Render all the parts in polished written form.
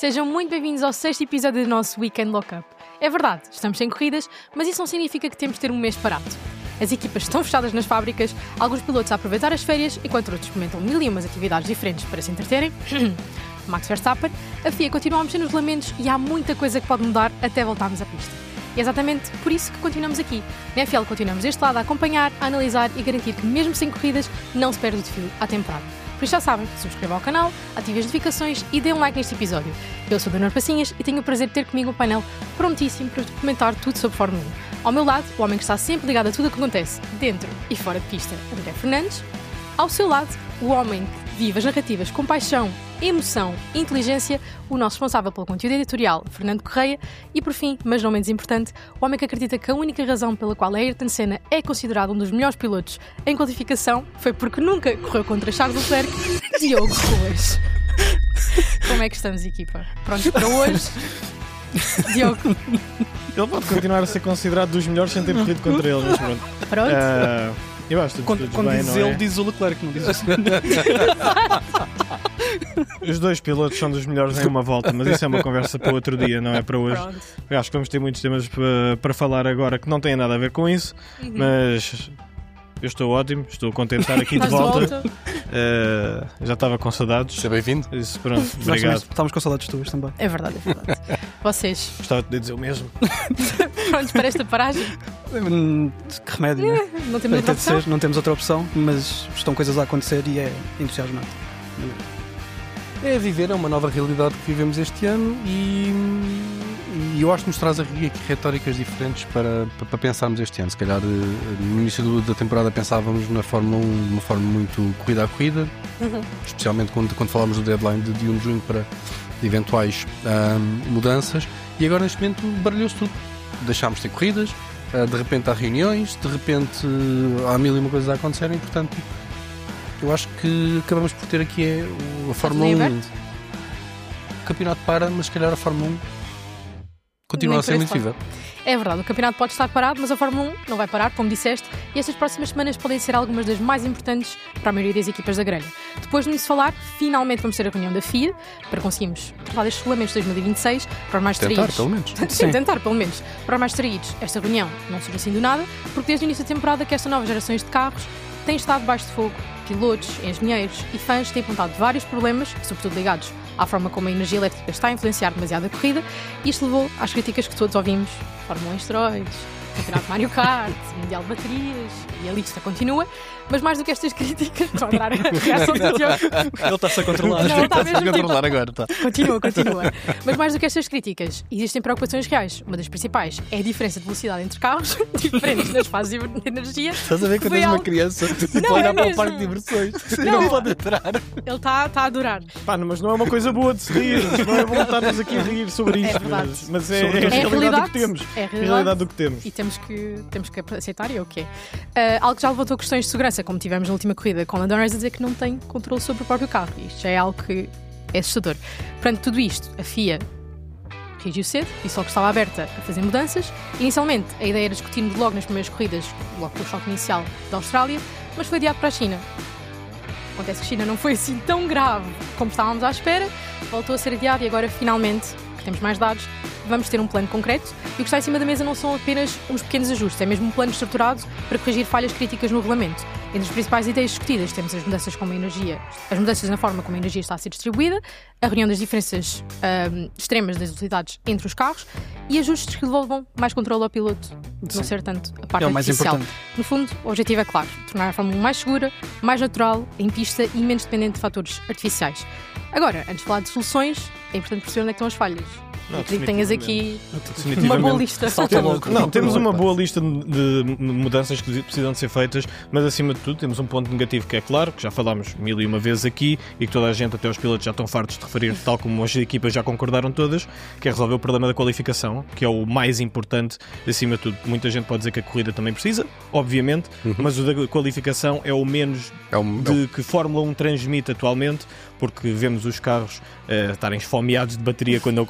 Sejam muito bem-vindos ao 6º episódio do nosso Weekend Lockup. É verdade, estamos sem corridas, mas isso não significa que temos de ter um mês parado. As equipas estão fechadas nas fábricas, alguns pilotos a aproveitar as férias, enquanto outros experimentam mil e umas atividades diferentes para se entreterem. Max Verstappen, a FIA continua a mexer nos regulamentos e há muita coisa que pode mudar até voltarmos à pista. E é exatamente por isso que continuamos aqui. Na FL continuamos deste lado a acompanhar, a analisar e garantir que mesmo sem corridas não se perde o desfile à temporada. Por isso já sabem, subscrevam ao canal, ativem as notificações e deem um like neste episódio. Eu sou a Dona Passinhas e tenho o prazer de ter comigo um painel prontíssimo para comentar tudo sobre Fórmula 1. Ao meu lado, o homem que está sempre ligado a tudo o que acontece dentro e fora de pista, André Fernandes. Ao seu lado, o homem que vive as narrativas com paixão, emoção e inteligência, o nosso responsável pelo conteúdo editorial, Fernando Correia. E por fim, mas não menos importante, o homem que acredita que a única razão pela qual a Ayrton Senna é considerado um dos melhores pilotos em qualificação foi porque nunca correu contra Charles Leclerc, Diogo Ruas. Como é que estamos, equipa? Prontos para hoje? Diogo. Ele pode continuar a ser considerado dos melhores sem ter corrido contra ele, mas pronto. Pronto. Eu acho que quando bem, diz não ele, é? diz o Leclerc, não diz o Os dois pilotos são dos melhores em uma volta, mas isso é uma conversa para outro dia, não é para hoje. Pronto. Eu acho que vamos ter muitos temas para falar agora que não têm nada a ver com isso, mas eu estou ótimo, estou contente de estar aqui de Estás de volta. volta? Já estava com saudades. Seja bem-vindo. Isso, pronto, Nós obrigado. também estávamos com saudades tuas também. É verdade, é verdade. Vocês, Gostava de dizer o mesmo. prontos para esta paragem? Que remédio, não é? Não temos outra Tem de opção? ser, não temos outra opção, mas estão coisas a acontecer e é entusiasmante. É viver, é uma nova realidade que vivemos este ano e eu acho que nos traz aqui retóricas diferentes para pensarmos este ano. Se calhar no início da temporada pensávamos na Fórmula 1 de uma forma muito corrida a corrida, especialmente quando falámos do deadline de 1 de junho para eventuais mudanças, e agora neste momento baralhou-se tudo. Deixámos de ter corridas, de repente há reuniões, de repente há mil e uma coisas a acontecer e portanto eu acho que acabamos por ter aqui a Fórmula 1. aberto? O campeonato para, mas se calhar a Fórmula 1 continua Nem a ser por muito esse viva. É verdade, o campeonato pode estar parado, mas a Fórmula 1 não vai parar, como disseste, e estas próximas semanas podem ser algumas das mais importantes para a maioria das equipas da grelha. Depois de nos falar, finalmente vamos ter a reunião da FIA para conseguirmos tratar destes regulamentos de 2026 para os mais Tentar, distraídos. pelo menos. Sim, tentar, pelo menos. Para os mais distraídos, esta reunião não surge assim do nada, porque desde o início da temporada que esta nova gerações de carros tem estado debaixo de fogo. Pilotos, engenheiros e fãs têm apontado vários problemas, sobretudo ligados à forma como a energia elétrica está a influenciar demasiado a corrida, e isto levou às críticas que todos ouvimos: Fórmula 1 em esteroides, Campeonato Mario Kart, Mundial de Baterias, e a lista continua. Mas mais do que estas críticas, estou a adorar a reação do Diogo. Ele está-se a controlar. Não, ele está Está-se a mesmo controlar agora, tá. Continua. Mas mais do que estas críticas, existem preocupações reais. Uma das principais é a diferença de velocidade entre carros, diferentes nas fases de energia. Estás a ver quando Foi és uma algo- criança e Não, tu olhar é para o mesmo. parque de diversões e Não. não pode entrar. Ele está a adorar. Pá, mas não é uma coisa boa de se rir, não é bom estarmos aqui a rir sobre isto, verdade. mas é, Sobretudo. a realidade do que temos. É a A realidade do que temos. E temos que aceitar, e é o que é. Algo que já levantou questões de segurança, como tivemos na última corrida, com Lando Norris a dizer que não tem controle sobre o próprio carro. Isto já é algo que é assustador. Perante tudo isto, a FIA reagiu cedo e só que estava aberta a fazer mudanças. Inicialmente, a ideia era discutirmos logo nas primeiras corridas, logo com o choque inicial da Austrália, mas foi adiado para a China. Acontece que a China não foi assim tão grave como estávamos à espera, voltou a ser adiado e agora, finalmente, que temos mais dados, vamos ter um plano concreto. E o que está em cima da mesa não são apenas uns pequenos ajustes, é mesmo um plano estruturado para corrigir falhas críticas no regulamento. Entre as principais ideias discutidas temos as mudanças na forma como a energia está a ser distribuída, a reunião das diferenças extremas das velocidades entre os carros e ajustes que devolvam mais controle ao piloto, de não ser tanto a parte É o mais artificial. importante. No fundo, o objetivo é claro: tornar a Fórmula 1 mais segura, mais natural, em pista e menos dependente de fatores artificiais. Agora, antes de falar de soluções, é importante perceber onde é que estão as falhas. Não, Eu acredito que tenhas aqui Definitivamente. uma boa lista. Temos uma boa lista de mudanças que precisam de ser feitas, mas acima de tudo temos um ponto negativo que é claro, que já falámos mil e uma vezes aqui e que toda a gente, até os pilotos, já estão fartos de referir, tal como as equipas já concordaram todas, que é resolver o problema da qualificação, que é o mais importante acima de tudo. Muita gente pode dizer que a corrida também precisa, obviamente, mas o da qualificação é o menos de que Fórmula 1 transmite atualmente, porque vemos os carros estarem esfomeados de bateria quando não conseguem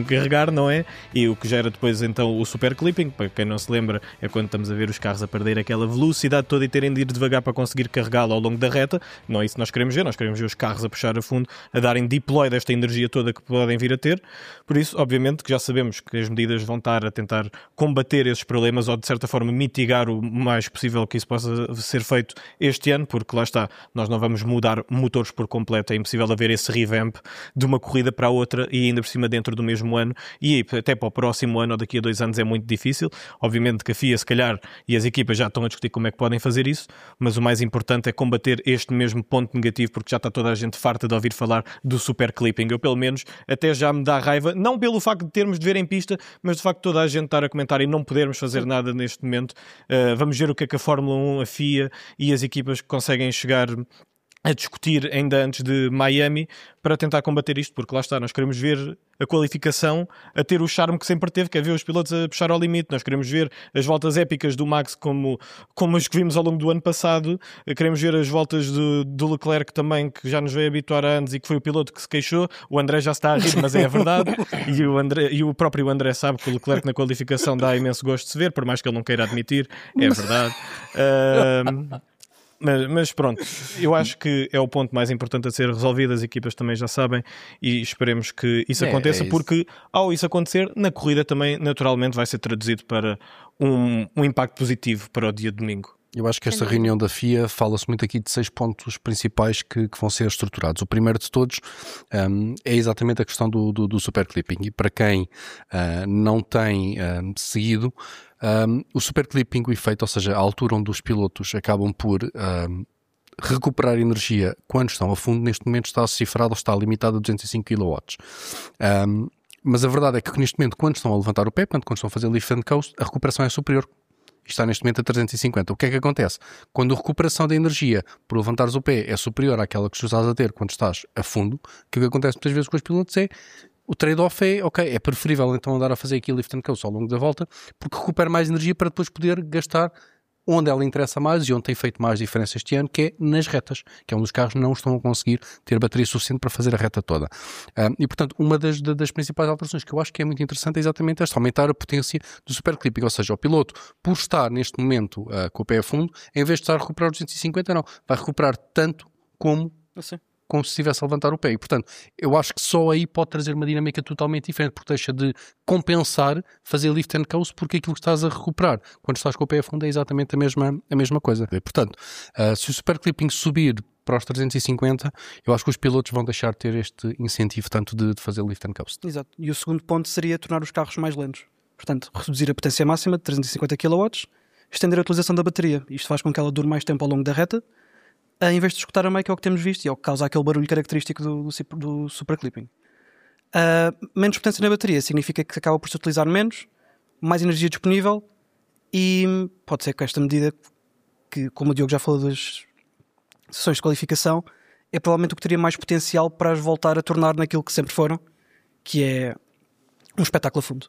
carregar, não é? E o que gera depois então o super clipping, para quem não se lembra, é quando estamos a ver os carros a perder aquela velocidade toda e terem de ir devagar para conseguir carregá-lo ao longo da reta. Não é isso que nós queremos ver os carros a puxar a fundo, a darem deploy desta energia toda que podem vir a ter. Por isso, obviamente, que já sabemos que as medidas vão estar a tentar combater esses problemas ou de certa forma mitigar o mais possível que isso possa ser feito este ano, porque lá está, nós não vamos mudar motores por completo, é impossível haver esse revamp de uma corrida para a outra e ainda por cima dentro do mesmo ano, e até para o próximo ano ou daqui a 2 anos é muito difícil. Obviamente que a FIA se calhar e as equipas já estão a discutir como é que podem fazer isso, mas o mais importante é combater este mesmo ponto negativo, porque já está toda a gente farta de ouvir falar do super clipping. Eu pelo menos até já me dá raiva, não pelo facto de termos de ver em pista, mas de facto toda a gente estar a comentar e não podermos fazer nada neste momento. Vamos ver o que é que a Fórmula 1, a FIA e as equipas conseguem chegar a discutir ainda antes de Miami para tentar combater isto, porque lá está, nós queremos ver a qualificação a ter o charme que sempre teve, que é ver os pilotos a puxar ao limite. Nós queremos ver as voltas épicas do Max como as que vimos ao longo do ano passado, queremos ver as voltas do Leclerc também, que já nos veio habituar há anos e que foi o piloto que se queixou. O André já está a rir, mas é a verdade, e o próprio André sabe que o Leclerc na qualificação dá imenso gosto de se ver, por mais que ele não queira admitir, é verdade. Mas pronto, eu acho que é o ponto mais importante a ser resolvido, as equipas também já sabem e esperemos que isso aconteça, isso. Porque ao isso acontecer, na corrida também naturalmente vai ser traduzido para um impacto positivo para o dia de domingo. Eu acho que esta reunião da FIA fala-se muito aqui de 6 pontos principais que vão ser estruturados. O primeiro de todos é exatamente a questão do super clipping, e para quem não tem seguido, o super clipping, o efeito, ou seja, a altura onde os pilotos acabam por recuperar energia quando estão a fundo, neste momento está cifrado ou está limitado a 205 kW. Mas a verdade é que neste momento, quando estão a levantar o pé, portanto, quando estão a fazer lift and coast, a recuperação é superior. Está neste momento a 350. O que é que acontece? Quando a recuperação da energia por levantares o pé é superior àquela que estás a ter quando estás a fundo, o que acontece muitas vezes com os pilotos é o trade-off é, ok, é preferível então andar a fazer aqui lift and coast ao longo da volta, porque recupera mais energia para depois poder gastar onde ela interessa mais e onde tem feito mais diferença este ano, que é nas retas, que é onde os carros não estão a conseguir ter bateria suficiente para fazer a reta toda. E, portanto, uma das principais alterações que eu acho que é muito interessante é exatamente esta, aumentar a potência do super clipping, ou seja, o piloto, por estar neste momento com o pé a fundo, em vez de estar a recuperar os 250, não, vai recuperar tanto como se estivesse a levantar o pé. E, portanto, eu acho que só aí pode trazer uma dinâmica totalmente diferente, porque deixa de compensar fazer lift and coast, porque aquilo que estás a recuperar quando estás com o pé a fundo é exatamente a mesma coisa. E, portanto, se o super clipping subir para os 350, eu acho que os pilotos vão deixar de ter este incentivo tanto de fazer lift and coast. Exato. E o segundo ponto seria tornar os carros mais lentos. Portanto, reduzir a potência máxima de 350 kW, estender a utilização da bateria. Isto faz com que ela dure mais tempo ao longo da reta, em vez de escutar a meio, que é o que temos visto e é o que causa aquele barulho característico do super clipping. Menos potência na bateria significa que acaba por se utilizar menos, mais energia disponível, e pode ser que esta medida, que como o Diogo já falou das sessões de qualificação, é provavelmente o que teria mais potencial para as voltar a tornar naquilo que sempre foram, que é um espetáculo a fundo.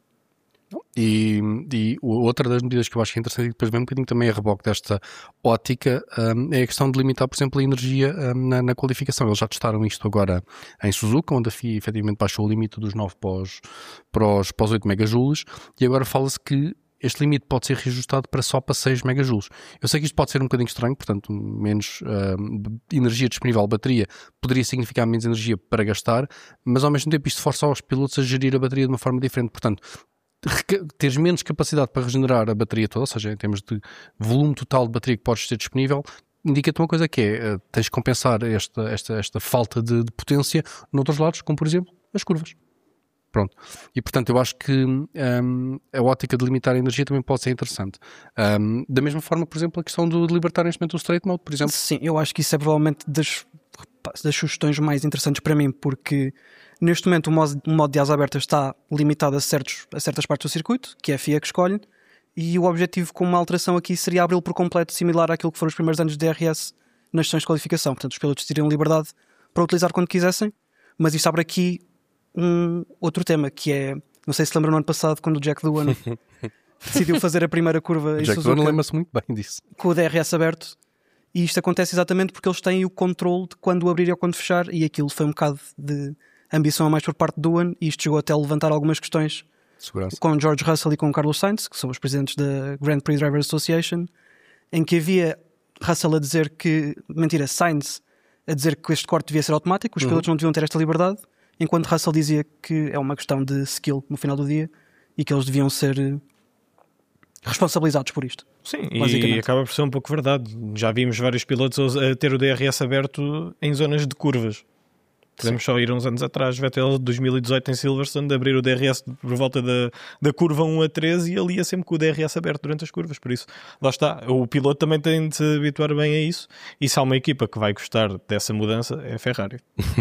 E outra das medidas que eu acho que é interessante, e depois vem um bocadinho também a reboque desta ótica, é a questão de limitar, por exemplo, a energia na qualificação. Eles já testaram isto agora em Suzuka, onde a FIA efetivamente baixou o limite dos 9 para os 8 megajoules, e agora fala-se que este limite pode ser reajustado só para 6 megajoules. Eu sei que isto pode ser um bocadinho estranho, portanto, menos energia disponível à bateria poderia significar menos energia para gastar, mas ao mesmo tempo isto força os pilotos a gerir a bateria de uma forma diferente. Portanto, teres menos capacidade para regenerar a bateria toda, ou seja, em termos de volume total de bateria que podes ter disponível, indica-te uma coisa que é, tens de compensar esta falta de potência noutros lados, como por exemplo as curvas. Pronto. E portanto eu acho que a ótica de limitar a energia também pode ser interessante. Da mesma forma, por exemplo, a questão de libertar neste momento o straight mode, por exemplo. Sim, eu acho que isso é provavelmente das sugestões mais interessantes para mim, porque neste momento o modo de asa aberta está limitado a certas partes do circuito, que é a FIA que escolhe, e o objetivo com uma alteração aqui seria abri-lo por completo, similar àquilo que foram os primeiros anos de DRS nas sessões de qualificação. Portanto, os pilotos teriam liberdade para utilizar quando quisessem, mas isto abre aqui um outro tema, que é, não sei se lembram no ano passado, quando o Jack Doohan decidiu fazer a primeira curva em Jack Suzuka, Doohan lembra-se muito bem disso, com o DRS aberto. E isto acontece exatamente porque eles têm o controle de quando abrir ou quando fechar, e aquilo foi um bocado de a ambição é mais por parte do Ewan, e isto chegou até a levantar algumas questões Segurança. com George Russell e com Carlos Sainz, que são os presidentes da Grand Prix Drivers Association, em que havia Russell a dizer que, Sainz a dizer que este corte devia ser automático, os pilotos não deviam ter esta liberdade, enquanto Russell dizia que é uma questão de skill no final do dia e que eles deviam ser responsabilizados por isto. Sim, e acaba por ser um pouco verdade. Já vimos vários pilotos a ter o DRS aberto em zonas de curvas. Podemos só ir uns anos atrás, Vettel 2018 em Silverstone, de abrir o DRS por volta da curva 1 a 13 e ali é sempre com o DRS aberto durante as curvas. Por isso, lá está. O piloto também tem de se habituar bem a isso. E se há uma equipa que vai gostar dessa mudança, é a Ferrari.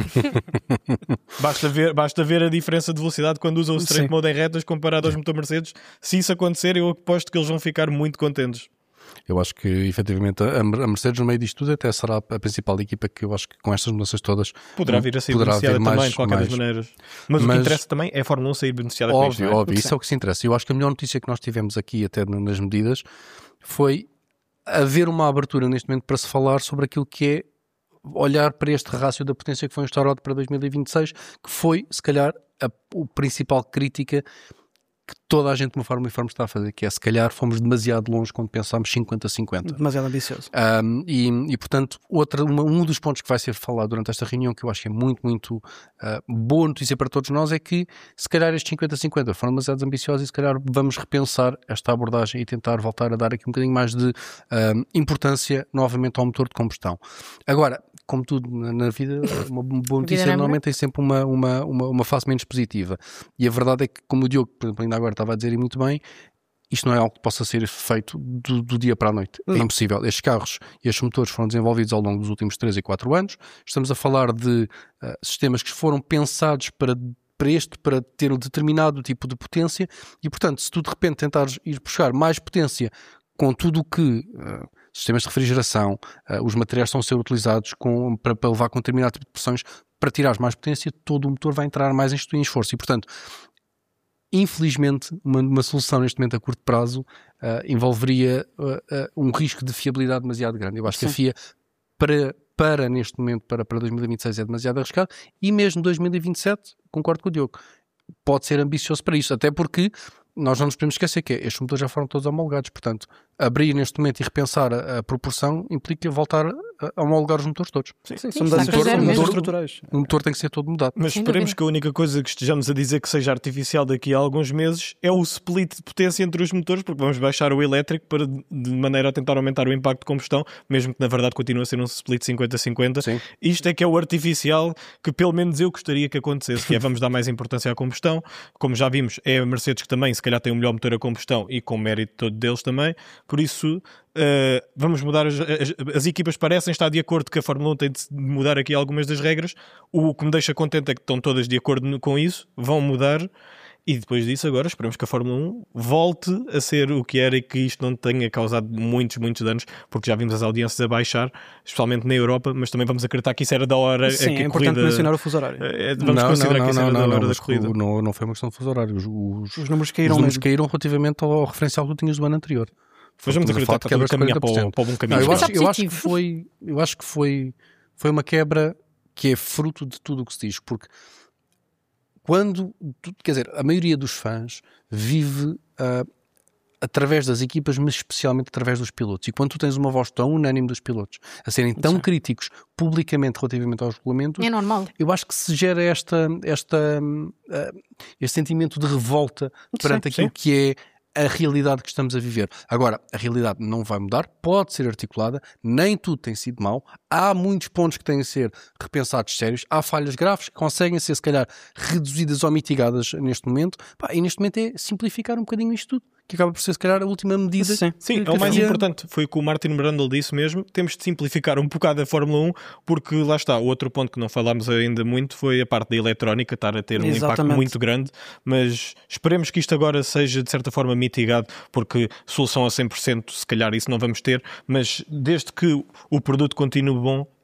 Basta ver a diferença de velocidade quando usam o straight mode em retas comparado aos motor Mercedes. Se isso acontecer, eu aposto que eles vão ficar muito contentes. Eu acho que, efetivamente, a Mercedes, no meio disto tudo, até será a principal equipa que eu acho que com estas mudanças todas poderá vir a ser beneficiada também, de qualquer das maneiras. Mas o que interessa também é a Fórmula 1 sair beneficiada com isto. Óbvio, isso é o que se interessa. Eu acho que a melhor notícia que nós tivemos aqui, até nas medidas, foi haver uma abertura neste momento para se falar sobre aquilo que é olhar para este rácio da potência que foi instaurado para 2026, que foi, se calhar, a principal crítica que toda a gente de uma forma uniforme está a fazer, que é, se calhar, fomos demasiado longe quando pensámos 50-50. Demasiado ambicioso. E portanto, um dos pontos que vai ser falado durante esta reunião, que eu acho que é muito, muito boa notícia para todos nós, é que, se calhar, estes 50-50 foram demasiado ambiciosos e, se calhar, vamos repensar esta abordagem e tentar voltar a dar aqui um bocadinho mais de importância, novamente, ao motor de combustão. Agora, como tudo na vida, uma boa notícia normalmente tem sempre uma face menos positiva. E a verdade é que, como o Diogo, por exemplo, ainda agora estava a dizer e muito bem, isto não é algo que possa ser feito do dia para a noite. Não. É impossível. Estes carros e estes motores foram desenvolvidos ao longo dos últimos 3 e 4 anos. Estamos a falar de sistemas que foram pensados para ter um determinado tipo de potência e, portanto, se tu de repente tentares ir buscar mais potência com tudo o que sistemas de refrigeração, os materiais estão a ser utilizados para levar com determinado tipo de pressões, para tirar mais potência, todo o motor vai entrar mais em esforço. E, portanto, infelizmente, uma solução neste momento a curto prazo envolveria um risco de fiabilidade demasiado grande. Eu acho que a FIA, para neste momento, para 2026 é demasiado arriscado, e mesmo 2027, concordo com o Diogo, pode ser ambicioso para isso, até porque nós não nos podemos esquecer que estes motores já foram todos homologados, portanto, abrir neste momento e repensar a proporção implica voltar a homologar os motores todos. Sim, são mudanças estruturais. O motor tem que ser todo mudado. Mas esperemos que a única coisa que estejamos a dizer que seja artificial daqui a alguns meses é o split de potência entre os motores, porque vamos baixar o elétrico de maneira a tentar aumentar o impacto de combustão, mesmo que na verdade continue a ser um split 50-50. Sim. Isto é que é o artificial que pelo menos eu gostaria que acontecesse, que é vamos dar mais importância à combustão. Como já vimos, é a Mercedes que também se calhar tem o melhor motor a combustão e com mérito todo deles também. Por isso, vamos mudar. As equipas parecem estar de acordo que a Fórmula 1 tem de mudar aqui algumas das regras. O que me deixa contente é que estão todas de acordo com isso, vão mudar. E depois disso, agora esperamos que a Fórmula 1 volte a ser o que era e que isto não tenha causado muitos danos, porque já vimos as audiências a baixar, especialmente na Europa, mas também vamos acreditar que isso era da hora. Sim, é importante mencionar o fuso horário. Vamos considerar que isso era da hora da corrida. Não foi uma questão de fuso horário. Os números caíram relativamente ao referencial que tu tinhas do ano anterior. Mas vamos acreditar que está a caminhar para o bom caminho. Eu acho que foi uma quebra que é fruto de tudo o que se diz, porque quer dizer, a maioria dos fãs vive através das equipas, mas especialmente através dos pilotos. E quando tu tens uma voz tão unânime dos pilotos a serem tão críticos publicamente relativamente aos regulamentos, é normal. Eu acho que se gera este sentimento de revolta perante aquilo que é a realidade que estamos a viver. Agora, a realidade não vai mudar, pode ser articulada, nem tudo tem sido mau, há muitos pontos que têm de ser repensados sérios, há falhas graves que conseguem ser, se calhar, reduzidas ou mitigadas neste momento, e neste momento é simplificar um bocadinho isto tudo, que acaba por ser, se calhar, a última medida. Sim, é o mais importante. Foi o que o Martin Brundle disse mesmo. Temos de simplificar um bocado a Fórmula 1, porque lá está, o outro ponto que não falámos ainda muito foi a parte da eletrónica, estar a ter um impacto muito grande, mas esperemos que isto agora seja, de certa forma, mitigado, porque solução a 100%, se calhar isso não vamos ter, mas desde que o produto continue bom,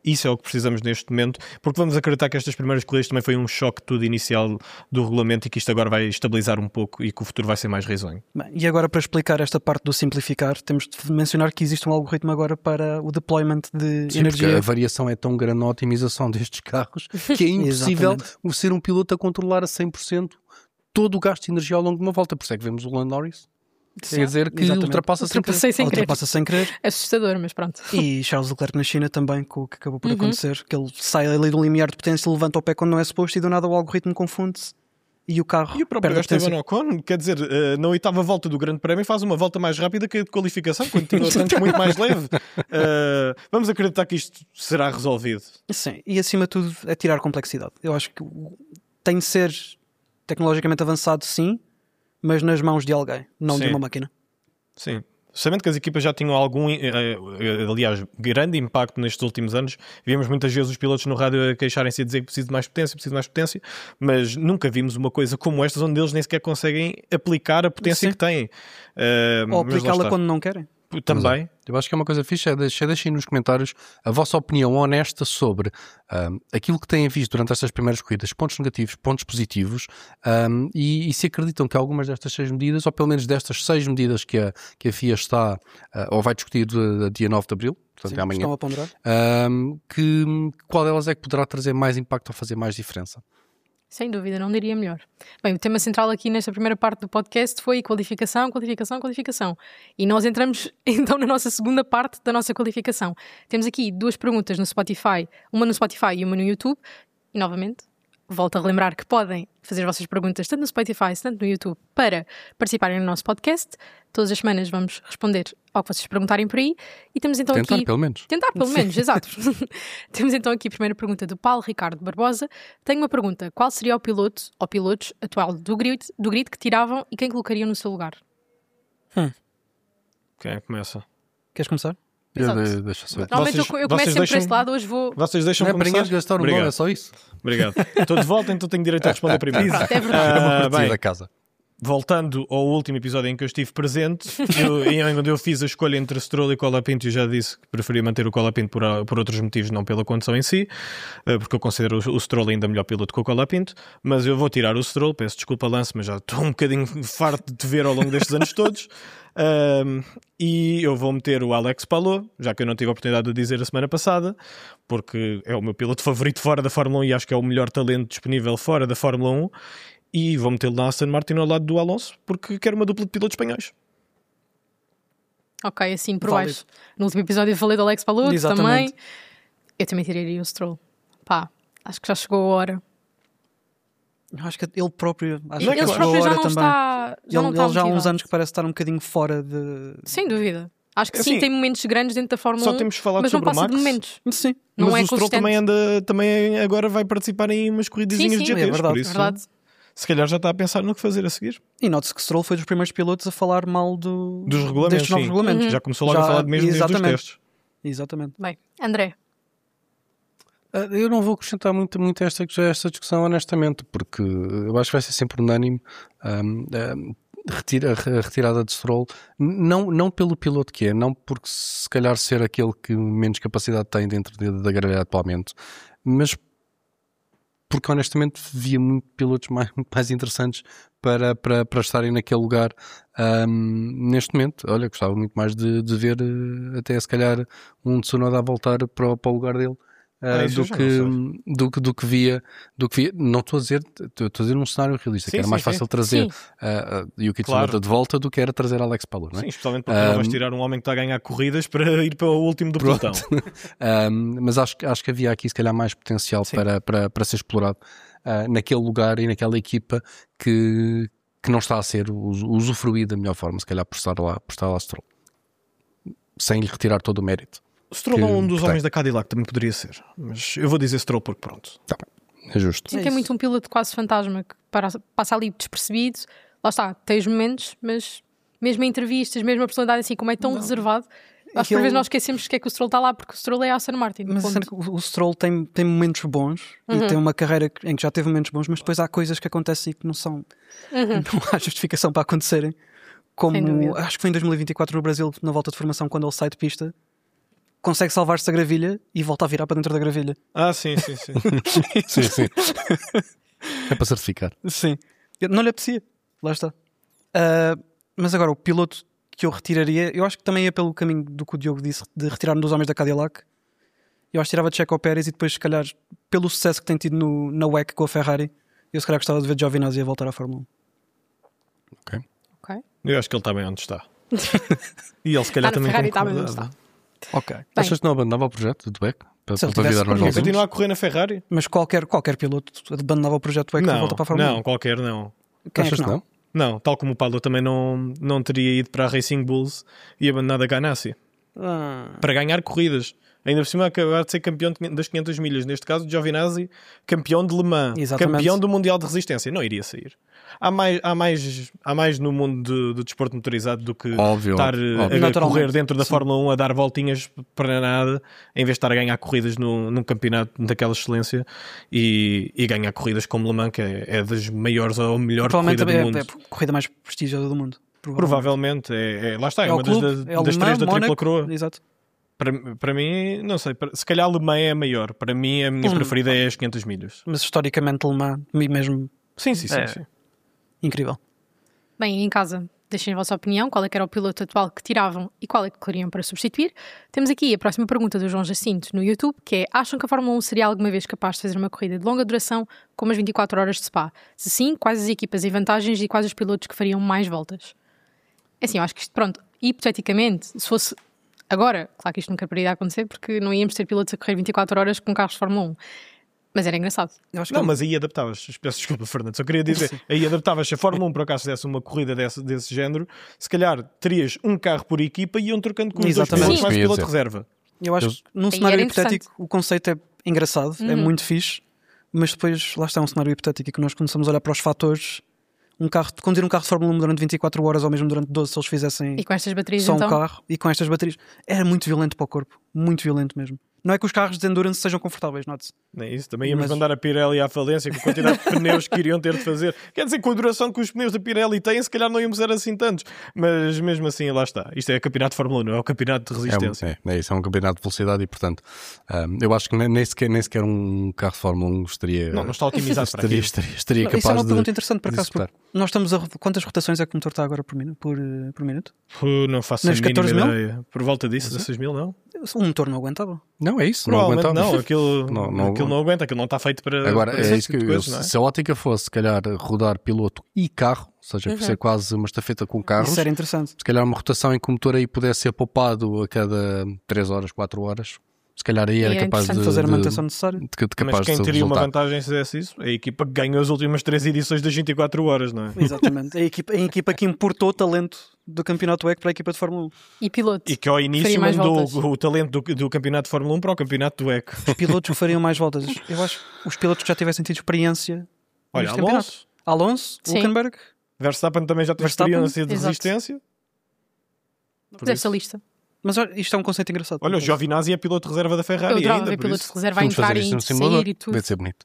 isso é o que precisamos neste momento, porque vamos acreditar que estas primeiras corridas também foi um choque tudo inicial do regulamento e que isto agora vai estabilizar um pouco e que o futuro vai ser mais risonho. Bem, e agora, para explicar esta parte do simplificar, temos de mencionar que existe um algoritmo agora para o deployment de energia. A variação é tão grande na otimização destes carros que é impossível ser um piloto a controlar a 100% todo o gasto de energia ao longo de uma volta. Por isso é que vemos o Lando Norris. Quer dizer que ultrapassa sem querer. Assustador, mas pronto. E Charles Leclerc na China também, com o que acabou por acontecer, que ele sai ali do limiar de potência, levanta o pé quando não é suposto e do nada o algoritmo confunde-se e o carro e o próprio Esteban Ocon, quer dizer, na 8ª volta do Grande Prémio faz uma volta mais rápida que a de qualificação, quando tinha o tanque muito mais leve. Vamos acreditar que isto será resolvido. Sim, e acima de tudo é tirar complexidade. Eu acho que tem de ser tecnologicamente avançado, sim, mas nas mãos de alguém, não de uma máquina. Sim. Sabendo que as equipas já tinham algum, aliás, grande impacto nestes últimos anos, víamos muitas vezes os pilotos no rádio a queixarem-se e a dizer que preciso de mais potência, mas nunca vimos uma coisa como esta onde eles nem sequer conseguem aplicar a potência que têm. Ou aplicá-la quando não querem. Também. Eu acho que é uma coisa fixe, deixem nos comentários a vossa opinião honesta sobre aquilo que têm visto durante estas primeiras corridas, pontos negativos, pontos positivos, e se acreditam que algumas destas 6 medidas, ou pelo menos destas 6 medidas que a FIA está, ou vai discutir dia 9 de Abril, portanto amanhã, estão a ponderar, qual delas é que poderá trazer mais impacto ou fazer mais diferença? Sem dúvida, não diria melhor. Bem, o tema central aqui nesta primeira parte do podcast foi qualificação. E nós entramos então na nossa segunda parte da nossa qualificação. Temos aqui 2 perguntas no Spotify, uma no Spotify e uma no YouTube. E novamente, volto a relembrar que podem fazer as vossas perguntas tanto no Spotify, tanto no YouTube, para participarem no nosso podcast. Todas as semanas vamos responder ao que vocês perguntarem por aí. E temos então Tentar, aqui... pelo menos. Tentar, pelo menos, exato. Temos então aqui a primeira pergunta do Paulo Ricardo Barbosa. Tenho uma pergunta. Qual seria o piloto ou pilotos atual do grid que tiravam e quem colocariam no seu lugar? Quem é que começa? Queres começar? Deixa saber. Normalmente eu começo sempre por esse lado, hoje vou... Vocês deixam não é para começar? ninguém gastar um nome, é só isso. Obrigado. Estou de volta, então tenho direito a responder primeiro. Pronto, é verdade. Bem, da casa. voltando ao último episódio em que eu estive presente, onde eu fiz a escolha entre Stroll e Colapinto, eu já disse que preferia manter o Colapinto por outros motivos, não pela condição em si, porque eu considero o Stroll ainda melhor piloto que o Colapinto, mas eu vou tirar o Stroll, peço desculpa, Lance, mas já estou um bocadinho farto de te ver ao longo destes anos todos. E eu vou meter o Alex Palou, já que eu não tive a oportunidade de dizer a semana passada, porque é o meu piloto favorito fora da Fórmula 1 e acho que é o melhor talento disponível fora da Fórmula 1, e vou metê-lo na Aston Martin ao lado do Alonso, porque quero uma dupla de pilotos espanhóis. Ok, assim por baixo. No último episódio eu falei do Alex Palou também. Eu também tiraria o Stroll. Pá, acho que já chegou a hora. Acho que ele próprio, ele próprio já não está. Ele já há uns anos que parece estar um bocadinho fora de. Sem dúvida. Acho que assim, sim, tem momentos grandes dentro da Fórmula 1. Só temos falado mas sobre não passa o Max. de momentos. Sim. Não mas é o Stroll também agora vai participar em umas corridazinhas de GTs, é verdade, por isso, verdade. se calhar já está a pensar no que fazer a seguir. E note-se que Stroll foi dos primeiros pilotos a falar mal dos regulamentos, destes novos regulamentos. Já começou logo a falar mesmo desde os testes. Exatamente. Bem, André. Eu não vou acrescentar muito a esta discussão, honestamente, porque eu acho que vai ser sempre unânime a retirada de Stroll, não pelo piloto que é, não porque se calhar ser aquele que menos capacidade tem dentro da grelha atualmente, mas porque honestamente via muito pilotos muito mais interessantes para estarem naquele lugar neste momento. Olha, gostava muito mais de ver até se calhar um Tsunoda a voltar para o lugar dele. Do que via. Não estou a dizer num cenário realista, que era mais fácil trazer Yuki Tsunoda de volta do que era trazer Alex Palou, não é? Sim, especialmente porque não vais tirar um homem que está a ganhar corridas para ir para o último do pelotão. Mas acho que havia aqui se calhar mais potencial para ser explorado naquele lugar e naquela equipa que não está a ser usufruído da melhor forma, se calhar por estar lá Stroll, sem lhe retirar todo o mérito. Stroll é um dos homens da Cadillac, também poderia ser. Mas eu vou dizer Stroll porque pronto. Tá, é justo. Sim, que é muito um piloto quase fantasma que passa ali despercebido. Lá está, tem os momentos, mas mesmo em entrevistas, mesmo a personalidade assim, como é tão reservado, acho que por vezes nós esquecemos que é que o Stroll está lá, porque o Stroll é a Aston Martin. Mas o Stroll tem momentos bons e tem uma carreira em que já teve momentos bons, mas depois há coisas que acontecem e que não são. Não há justificação para acontecerem. Como acho que foi em 2024 no Brasil, na volta de formação, quando ele sai de pista. consegue salvar-se da gravilha e volta a virar para dentro da gravilha. Sim. Sim. É para certificar. Sim. Não lhe apetecia. Lá está. Mas agora, o piloto que eu retiraria, eu acho que também ia pelo caminho do que o Diogo disse, de retirar-me dos homens da Cadillac. Eu acho que tirava de Checo Pérez e depois, se calhar, pelo sucesso que tem tido na WEC com a Ferrari, eu se calhar gostava de ver Giovinazzi a voltar à Fórmula 1. Ok. Eu acho que ele está bem onde está. E ele se calhar também Ferrari está bem onde está. Ok. Achas que não abandonava o projeto do WEC? Para Se ele tivesse virar mais comigo, voltas? Continua a correr na Ferrari? Mas qualquer piloto abandonava o projeto WEC e volta para a Fórmula 1. Não, qualquer não. Quem é Achas que que não? não? Não, tal como o Paulo também não teria ido para a Racing Bulls e abandonado a Ganassi. Para ganhar corridas. Ainda por cima acabar de ser campeão das 500 milhas. Neste caso, Giovinazzi, campeão de Le Mans. Exatamente. Campeão do Mundial de Resistência. Não iria sair. Há mais no mundo de desporto motorizado do que Óbvio. estar a Naturalmente. correr dentro da Sim. Fórmula 1 a dar voltinhas para nada, em vez de estar a ganhar corridas num campeonato daquela excelência e ganhar corridas como Le Mans, que é das maiores ou melhor corrida do mundo. É a corrida mais prestigiosa do mundo. Provavelmente. Lá está, é o uma clube, das três da Mónaco, tripla coroa. Exato. Para mim, não sei, se calhar Le Mans é a maior. Para mim, a minha preferida é as 500 milhas. Mas historicamente Le Mans, mesmo Sim. incrível. Bem, em casa, deixem a vossa opinião. Qual é que era o piloto atual que tiravam e qual é que queriam para substituir? Temos aqui a próxima pergunta do João Jacinto no YouTube, que é: acham que a Fórmula 1 seria alguma vez capaz de fazer uma corrida de longa duração como as 24 horas de Spa? Se sim, quais as equipas em vantagens e quais os pilotos que fariam mais voltas? É assim, eu acho que isto, pronto, hipoteticamente, se fosse agora, claro que isto nunca poderia acontecer porque não íamos ter pilotos a correr 24 horas com carros de Fórmula 1. Mas era engraçado. Eu acho Não, mas aí adaptavas. Peço desculpa, Fernando. Só queria dizer, aí adaptavas. Se a Fórmula 1 por acaso fizesse uma corrida desse género, se calhar terias um carro por equipa e iam trocando com os dois Exatamente. pilotos mais Sim. piloto de reserva. Eu acho que num Aí cenário era interessante. hipotético o conceito é engraçado, é muito fixe, mas depois lá está um cenário hipotético e que nós começamos a olhar para os fatores. Conduzir um carro de Fórmula 1 durante 24 horas ou mesmo durante 12, se eles fizessem E com estas baterias, só um então? carro e com estas baterias, era muito violento para o corpo, muito violento mesmo. Não é que os carros de endurance sejam confortáveis, note-se. Nem isso. Também íamos Mas- mandar a Pirelli à falência com a quantidade de pneus que iriam ter de fazer. Quer dizer, com a duração que os pneus da Pirelli têm, se calhar não íamos ser assim tantos. Mas mesmo assim, lá está. Isto é campeonato de Fórmula 1, não é o campeonato de resistência. É isso, é um campeonato de velocidade e, portanto, eu acho que nem sequer um carro de Fórmula 1 estaria, Não está otimizado para aquilo. estaria Não, capaz isso é uma de. pergunta interessante por acaso, executar. porque nós estamos quantas rotações é que o motor está agora por minuto? Não faço a Nos mínima 14 mil? ideia. Por volta disso, 16 mil, não? O motor não aguentava. Não, é isso, não Provavelmente aguentava. não. Aquilo Não- não aguenta. Aquilo não está feito para. Agora, para é esse isso que tipo de eu, coisa, não é? se a ótica fosse, se calhar, rodar piloto e carro, ou seja, por ser quase uma estafeta com carros, Isso era interessante. se calhar uma rotação em que o motor aí pudesse ser poupado a cada 3 horas, 4 horas, se calhar aí era É capaz de interessante Fazer a manutenção necessária. Mas quem de teria uma resultar. vantagem se fizesse isso? A equipa que ganhou as últimas 3 edições das 24 horas, não é? Exatamente. A equipa que importou talento do campeonato WEC para a equipa de Fórmula 1. E piloto? E que ao início Faria mais mandou voltas. o talento do campeonato de Fórmula 1 para o campeonato do EC. Os pilotos que fariam mais voltas. Eu acho que os pilotos que já tivessem tido experiência Olha, neste campeonato. Alonso, Sim. Hulkenberg. Verstappen também já tem Verstappen, experiência de exato. resistência. Por Desta isso. lista. Mas olha, isto é um conceito engraçado. Olha, o Giovinazzi é piloto de reserva da Ferrari Eu adorava ainda, ver por pilotos isso. de reserva a Vamos fazer entrar isto e no sair simulador, e tudo. deve ser bonito.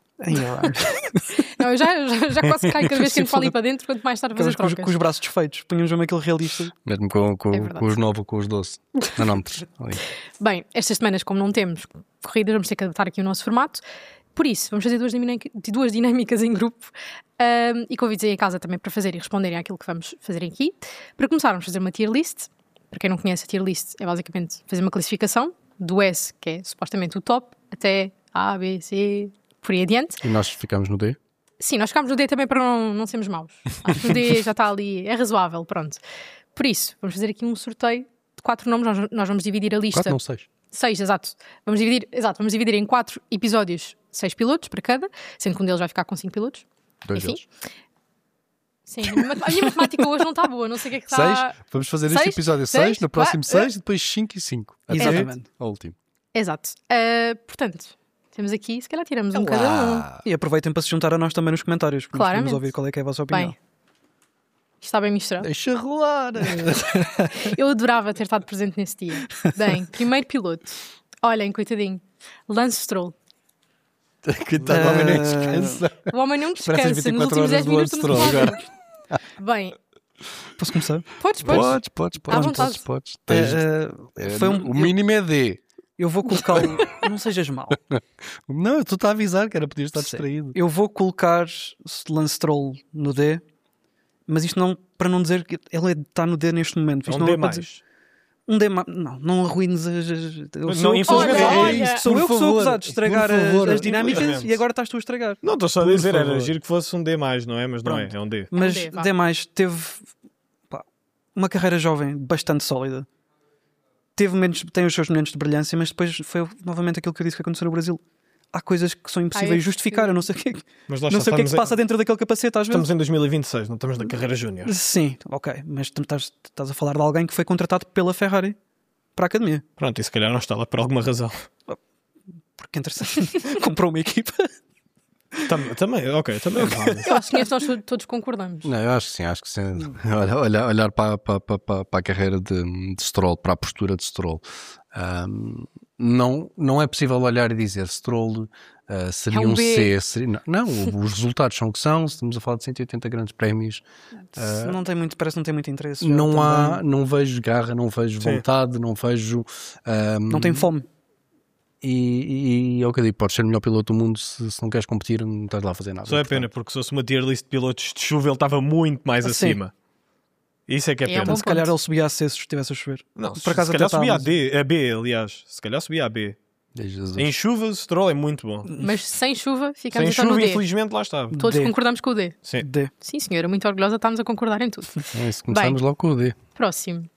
Não, eu já quase caio cada vez que me falo ali para dentro, quanto mais estar a fazer Aqueles com os trocas. braços desfeitos. Punhamos mesmo aquele realista. Mesmo com É verdade. os 9 ou com os 12 nanómetros. Ali. Bem, estas semanas, como não temos corridas, vamos ter que adaptar aqui o nosso formato. Por isso, vamos fazer duas dinâmicas em grupo e convido-vos aí em casa também para fazerem e responderem àquilo que vamos fazer aqui. Para começar, vamos fazer uma tier list. Para quem não conhece, a tier list é basicamente fazer uma classificação do S, que é supostamente o top, até A, B, C, por aí adiante. E nós ficamos no D. Sim, nós ficámos no D também para não sermos maus. Acho que o D já está ali, é razoável, pronto. Por isso, vamos fazer aqui um sorteio de 4 nomes. Nós vamos dividir a lista. 4 não 6. 6, exato. Vamos dividir em 4 episódios, 6 pilotos para cada, sendo que um deles vai ficar com 5 pilotos. 2 Enfim. deles. Sim, a minha matemática hoje não está boa, não sei o que é que está... 6. Vamos fazer este Seis, episódio seis, 6, no próximo quatro, 6 e depois 5 e 5. Exatamente. Ao último. Exato. Portanto, temos aqui, se calhar tiramos um cada um. E aproveitem para se juntar a nós também nos comentários. Porque nós Claramente. queremos ouvir qual é que é a vossa opinião. Bem, isto está bem misturado. Deixa rolar. Eu adorava ter estado presente nesse dia. Bem, primeiro piloto. Olhem, coitadinho. Lance Stroll. Coitado, o homem nem descansa. O homem não Parece as descansa. Nos 24 últimos 10 horas do minutos Lance estamos a Stroll falar. Bem, Posso começar? podes. Podes. À vontade. Foi O mínimo é D. Eu vou colocá-lo. Não sejas mau. Não, tu estás a avisar, cara, podias estar Sim. distraído. Eu vou colocar Lance Stroll no D, mas isto não, para não dizer que ele está no D neste momento. É Isto um não D para dizer- mais. Um D mais. Não arruines as. Eu Não, sou eu que sou- infelizmente Olha, não. olha. Sou Por eu que sou favor, acusado de estragar por favor. as dinâmicas Infelizmente. e agora estás tu a estragar. Não, estou só a Por dizer, era favor. giro que fosse um D+, não é? Mas não é, Pronto. é um D. Mas D, vá. D mais teve pá, uma carreira jovem bastante sólida. Tem os seus momentos de brilhância, mas depois foi novamente aquilo que eu disse que aconteceu no Brasil. Há coisas que são impossíveis eu de justificar. Eu não sei o que, Mas lá não está, sei o que é que estamos se passa dentro daquele capacete às vezes. Estamos em 2026, não estamos na carreira júnior. Sim, ok, mas tu estás a falar de alguém que foi contratado pela Ferrari para a academia. Pronto, e se calhar não está lá por alguma razão. Porque interessante, comprou uma equipa. Também, ok, também é válido. Eu acho que nós todos concordamos. Não, eu acho que sim. Olhar para a carreira de Stroll, para a postura de Stroll, não é possível olhar e dizer Stroll seria É um um B. C. Não, os resultados são o que são. Estamos a falar de 180 grandes prémios. Não tem muito, parece que não tem muito interesse. já Não vejo garra, não vejo Sim. vontade, não vejo. não tem fome. E é o que eu digo, podes ser o melhor piloto do mundo, se não queres competir, não estás lá a fazer nada. Só é pena, porque se fosse uma tier list de pilotos de chuva, ele estava muito mais Sim. acima. Isso é que é É pena. um Então, bom se calhar ponto. ele subia a C se estivesse a chover. Não, por acaso se calhar até tá, subia mas- a B, aliás. Se calhar subia a B. Jesus. Em chuva, o Stroll é muito bom. Mas sem chuva, ficamos Sem então no chuva, D. infelizmente, lá está. Todos D. concordamos com o D. Sim. D. Sim, senhora, muito orgulhosa, estamos a concordar em tudo. É isso, começamos logo com o D. Próximo.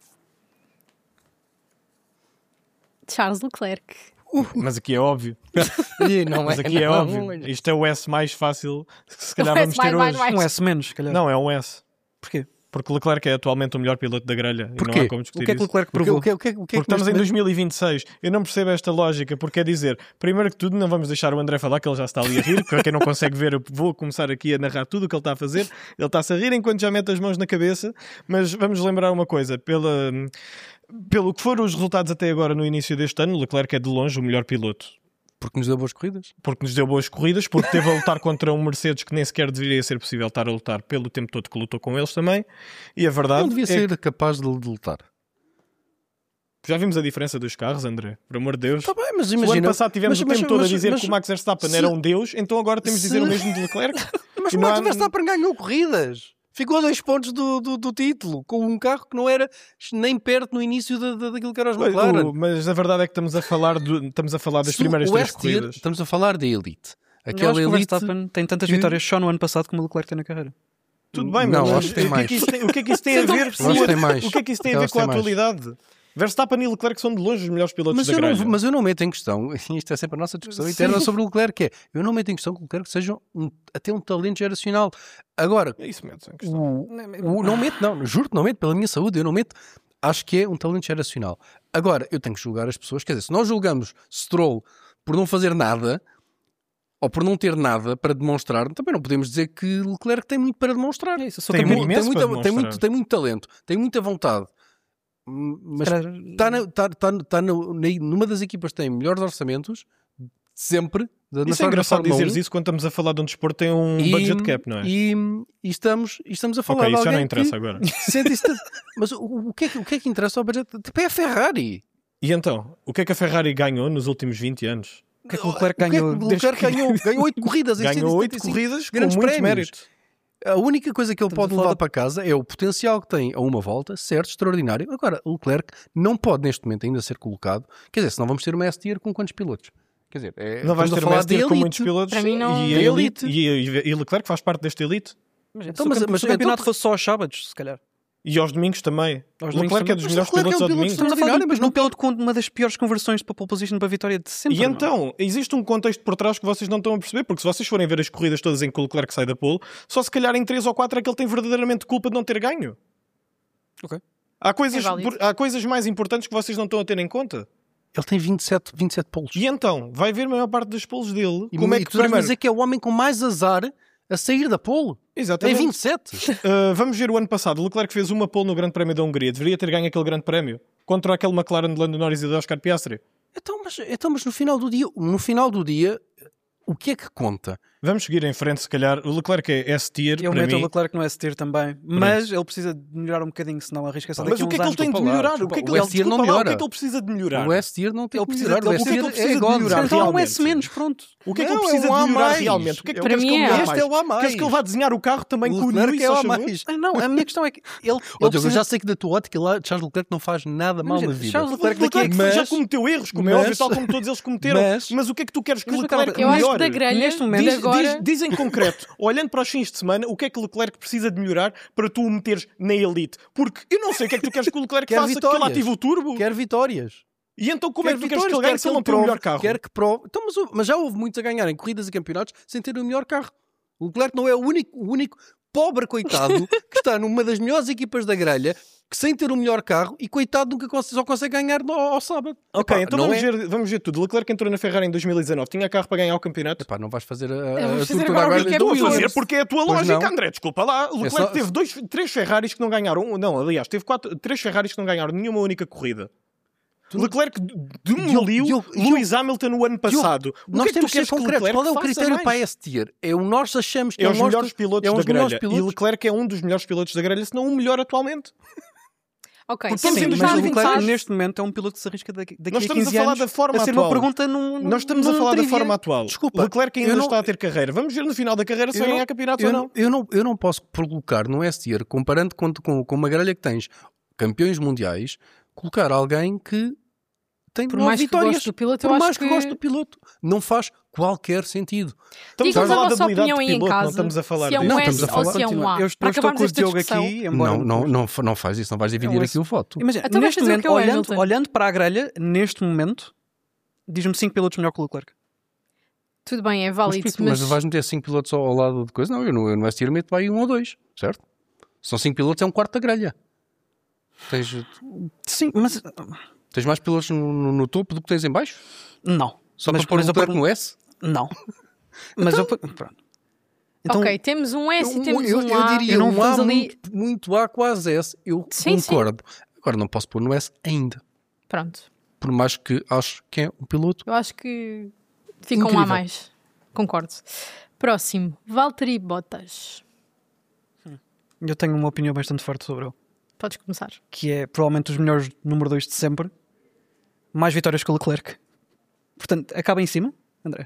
Charles Leclerc. Mas aqui é óbvio. Não Mas aqui é óbvio. Isto é o S mais fácil que se calhar O S vamos ter mais, hoje. mais. Um S menos, se calhar. Não, é um S. Porquê? Porque Leclerc é atualmente o melhor piloto da grelha. E Porquê? não há como O discutir que é que isso. Leclerc provou? Porque estamos em 2026. Eu não percebo esta lógica, porque é dizer, primeiro que tudo, não vamos deixar o André falar, que ele já está ali a rir. Para quem não consegue ver, eu vou começar aqui a narrar tudo o que ele está a fazer. Ele está-se a rir enquanto já mete as mãos na cabeça. Mas vamos lembrar uma coisa: pelo que foram os resultados até agora no início deste ano, o Leclerc é de longe o melhor piloto. Porque nos deu boas corridas. Porque nos deu boas corridas, porque teve a lutar contra um Mercedes que nem sequer deveria ser possível estar a lutar pelo tempo todo que lutou com eles também. E a verdade Não devia é ser capaz de lutar. que já vimos a diferença dos carros, André. Por amor de Deus. Está bem, mas Se o imagina. ano passado tivemos o tempo todo a dizer mas- que o Max Verstappen se- era um deus, então agora temos de dizer o mesmo de Leclerc. Mas E o não Max há- Verstappen ganhou corridas. Ficou a 2 pontos do título, com um carro que não era nem perto no início daquilo que era os McLaren. Mas a verdade é que estamos a falar das primeiras O 3 S-Tier, corridas. estamos a falar da Elite. Eu Aquela acho que o Elite. Verstappen tem tantas que- vitórias só no ano passado como o Leclerc tem na carreira. Tudo bem, Não, mas acho que tem o que é mais. que isso tem- o que é que isso tem a ver? Eu acho que tem mais. O que é que isso tem a Eu ver acho com a que tem mais. atualidade? Verstappen e Leclerc são de longe os melhores pilotos Mas da grelha. mas eu não meto em questão, isto é sempre a nossa discussão interna sobre o Leclerc, que é, eu não meto em questão que o Leclerc seja até um talento geracional. Agora, É isso mesmo, sem questão. não meto, não, juro que não meto, pela minha saúde, eu não meto, acho que é um talento geracional. Agora, eu tenho que julgar as pessoas, quer dizer, se nós julgamos Stroll por não fazer nada, ou por não ter nada para demonstrar, também não podemos dizer que Leclerc tem muito para demonstrar. É isso, eu sou Tem campeão. imenso para tem muito talento, tem muita vontade. Mas está numa das equipas que tem melhores orçamentos sempre da Isso é engraçado Fórmula 1. dizeres isso quando estamos a falar de um desporto tem um budget cap, não é? E estamos a falar Ok, de isso já alguém não interessa que agora. sente-se tanto. Mas o que é que interessa ao budget? Tipo, é a Ferrari. E então, o que é que a Ferrari ganhou nos últimos 20 anos? O que é que o Leclerc O que é ganhou? que o desde Leclerc ganhou 8 corridas em Ganhou 8 175 corridas com grandes muito prémios. mérito. A única coisa que ele Estamos pode a falar levar para casa é o potencial que tem a uma volta, certo, extraordinário. Agora, o Leclerc não pode neste momento ainda ser colocado. Quer dizer, senão vamos ter uma S-Tier com quantos pilotos? Quer dizer, Não vais estamos a ter uma falar S-Tier de com elite. muitos pilotos. Para mim não- E a De elite. elite. E Leclerc faz parte desta elite. Então, mas se o então- campeonato fosse só aos sábados, se calhar. E aos domingos também. Aos O Leclerc domingos é dos também. melhores Mas o Leclerc pilotos é um ao piloto domingo. Estamos a falar Extraordinário, mas de não um piloto com uma das piores conversões para pole position para vitória de sempre. E meu. então, existe um contexto por trás que vocês não estão a perceber, porque se vocês forem ver as corridas todas em que o Leclerc sai da pole, só se calhar em 3 ou 4 é que ele tem verdadeiramente culpa de não ter ganho. Ok. Há coisas, É válido. há coisas mais importantes que vocês não estão a ter em conta. Ele tem 27 polos. E então, vai ver a maior parte dos polos dele. E Como é e que tu estás a primeiro... dizer que é o homem com mais azar a sair da pole? Tem Exatamente. 27. Vamos ver o ano passado. O Leclerc fez uma pole no Grande Prémio da Hungria. Deveria ter ganho aquele Grande Prémio contra aquele McLaren de Lando Norris e de Oscar Piastri. Então, mas no final do dia, o que é que conta? Vamos seguir em frente, se calhar. O Leclerc é S-tier. Eu para meto mim. o Leclerc no S-tier também, mas ele precisa de melhorar um bocadinho, senão arrisca só Mas daqui a o que uns é que ele anos. tem de desculpa lá, melhorar? desculpa, O que é que o ele, S-tier não desculpa lá, o melhora. que é que ele precisa de melhorar? O S-tier não tem Ele que precisa, melhorar. O ele S-tier precisa é de God. melhorar. Então é um realmente. S menos, pronto. O que é que ele Não, precisa é um de A melhorar mais. realmente? O que é que tu Para queres mim que ele é. melhore Este é o A mais. Queres que ele vá desenhar o carro também O com o Leclerc Nui, é o só A favor? mais. Não, a minha questão é que ele Eu precisa... já sei que da tua ótica lá, Charles Leclerc não faz nada mal na vida. Charles O Leclerc Leclerc daqui a... já cometeu erros, como é mas- óbvio, tal como todos eles cometeram. mas- o que é que tu queres que o Mas, Leclerc Eu acho que melhore? da grelha, Neste momento, de agora... Diz em concreto, olhando para os fins de semana, o que é que Leclerc precisa de melhorar para tu o meteres na elite? Porque eu não sei o que é que tu queres que o Leclerc Quer faça, que ele vitórias. ative o turbo. Quer vitórias. E então como é Quer que tu queres que ele vitórias, ganhe se ele não tem o melhor carro? Quer que prove. Então, mas já houve muitos a ganhar em corridas e campeonatos sem ter o melhor carro. O Leclerc não é o único pobre coitado que está numa das melhores equipas da grelha, que sem ter o melhor carro, e coitado nunca só consegue ganhar ao sábado. Ok, Epá, então não vamos ver tudo. Leclerc entrou na Ferrari em 2019, tinha carro para ganhar o campeonato? Epá, não vais fazer Eu a vou fazer tortura agora o agora. recap Estou a do fazer Williams. porque é a tua Pois lógica, não. André. Desculpa lá. O Leclerc só- teve três Ferraris que não ganharam. Não, aliás, teve três Ferraris que não ganharam nenhuma única corrida. Leclerc demoliu Diogo, Lewis Hamilton no ano passado. O Nós que é que temos tu que ser queres que concretos. Leclerc Qual é o faça critério mais? para a S-tier? É o nós achamos que É é os o melhores pilotos da grelha. E pilotos. Leclerc é um dos melhores pilotos da grelha, se não o melhor atualmente. Ok, Porque temos estamos em que Sim, mas estar o Leclerc começar... neste momento é um piloto que se arrisca daqui Nós a estamos 15 a falar anos da forma a ser atual. uma pergunta num Nós estamos a falar da trivia. forma atual. Desculpa, Leclerc ainda eu não- está a ter carreira. Vamos ver no final da carreira se vai ganhar campeonato ou não. Eu não posso colocar no S-tier, comparando com uma grelha que tens campeões mundiais, colocar alguém que tem Por 9 mais que vitórias. goste do piloto, eu Por acho mais que que- goste do piloto. Não faz qualquer sentido. Estamos a Digam-nos a falar da vossa habilidade opinião de aí em piloto, não casa, estamos a falar se é um disso. Não, S estamos a falar- ou se é um Continua. A. Eu Para estou acabarmos com o esta Diogo discussão. aqui, embora... Não faz isso, não vais dividir É um aqui o voto. Imagina, Então vais neste fazer o momento, que é o Hamilton. olhando para a grelha, neste momento, diz-me 5 pilotos melhor que o Leclerc. Tudo bem, é Mas, válido, mas vais meter 5 pilotos ao lado de coisa? Não, eu no S-tier meto aí 1 ou 2, certo? São 5 pilotos, é um quarto da grelha. Sim, mas... Tens mais pilotos no topo do que tens em baixo? Não. Só mas para pôr o eu Leclerc pergunto- no S? Não. Mas eu... Pronto. Então, Ok, temos um S e temos eu um A. diria não um A vamos ali... muito A, quase S. Eu Sim, concordo. Agora não posso pôr no S ainda. Pronto. Por mais que acho que é um piloto. Eu acho que fica um Incrível. A mais. Concordo. Próximo, Valtteri Bottas. eu tenho uma opinião bastante forte sobre ele. Podes começar. Que é provavelmente os melhores número 2 de sempre. Mais vitórias que o Leclerc. Portanto, acaba em cima, André.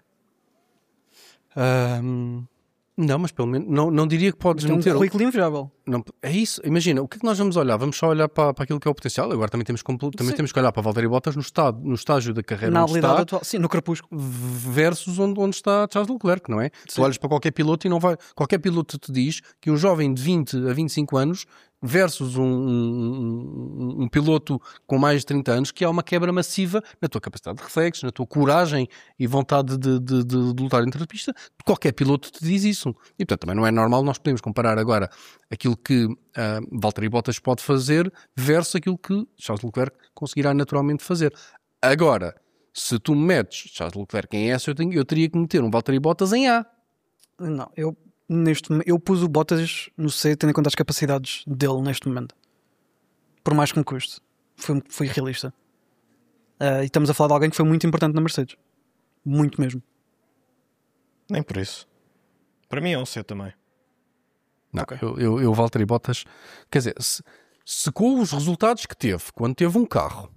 Não, mas pelo menos não diria que podes Tem um meter. currículo invejável. Não, é isso. Imagina, o que é que nós vamos olhar? Vamos só olhar para aquilo que é o potencial. Agora também temos que olhar para Valtteri Bottas no estágio da carreira Na onde habilidade está, atual. Sim, no crepúsculo. versus onde está Charles Leclerc, não é? Tu olhas para qualquer piloto e não vai. Qualquer piloto te diz que um jovem de 20 a 25 anos versus um piloto com mais de 30 anos, que há uma quebra massiva na tua capacidade de reflexos, na tua coragem e vontade de lutar entre a pista. Qualquer piloto te diz isso. E portanto também não é normal nós podemos comparar agora aquilo que Valtteri Bottas pode fazer versus aquilo que Charles Leclerc conseguirá naturalmente fazer. Agora, se tu metes Charles Leclerc em S, eu teria que meter um Valtteri Bottas em A. Não, eu pus o Bottas no C, tendo em conta as capacidades dele neste momento. Por mais que me custe. Fui realista. E estamos a falar de alguém que foi muito importante na Mercedes. Muito mesmo. Nem por isso. Para mim é um C também. Não, eu Valtteri Bottas, quer dizer, se com os resultados que teve, quando teve um carro,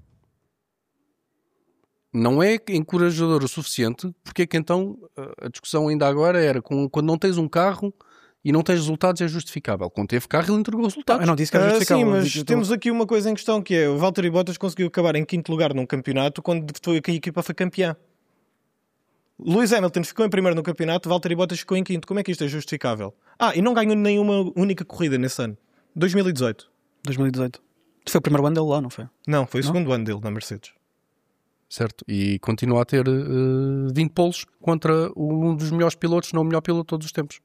não é encorajador o suficiente, porque é que então a discussão ainda agora era quando não tens um carro e não tens resultados é justificável. Quando teve carro ele entregou resultados. Eu não disse que era justificável. Sim, eu mas disse que temos aqui uma coisa em questão que é o Valtteri Bottas conseguiu acabar em quinto lugar num campeonato quando a equipa foi campeã. Lewis Hamilton ficou em primeiro no campeonato, Valtteri Bottas ficou em quinto. Como é que isto é justificável? E não ganhou nenhuma única corrida nesse ano. 2018. 2018. Foi o primeiro ano dele lá, não foi? Não, foi o segundo ano dele na Mercedes. Certo, e continua a ter 20 polos contra um dos melhores pilotos, não o melhor piloto de todos os tempos.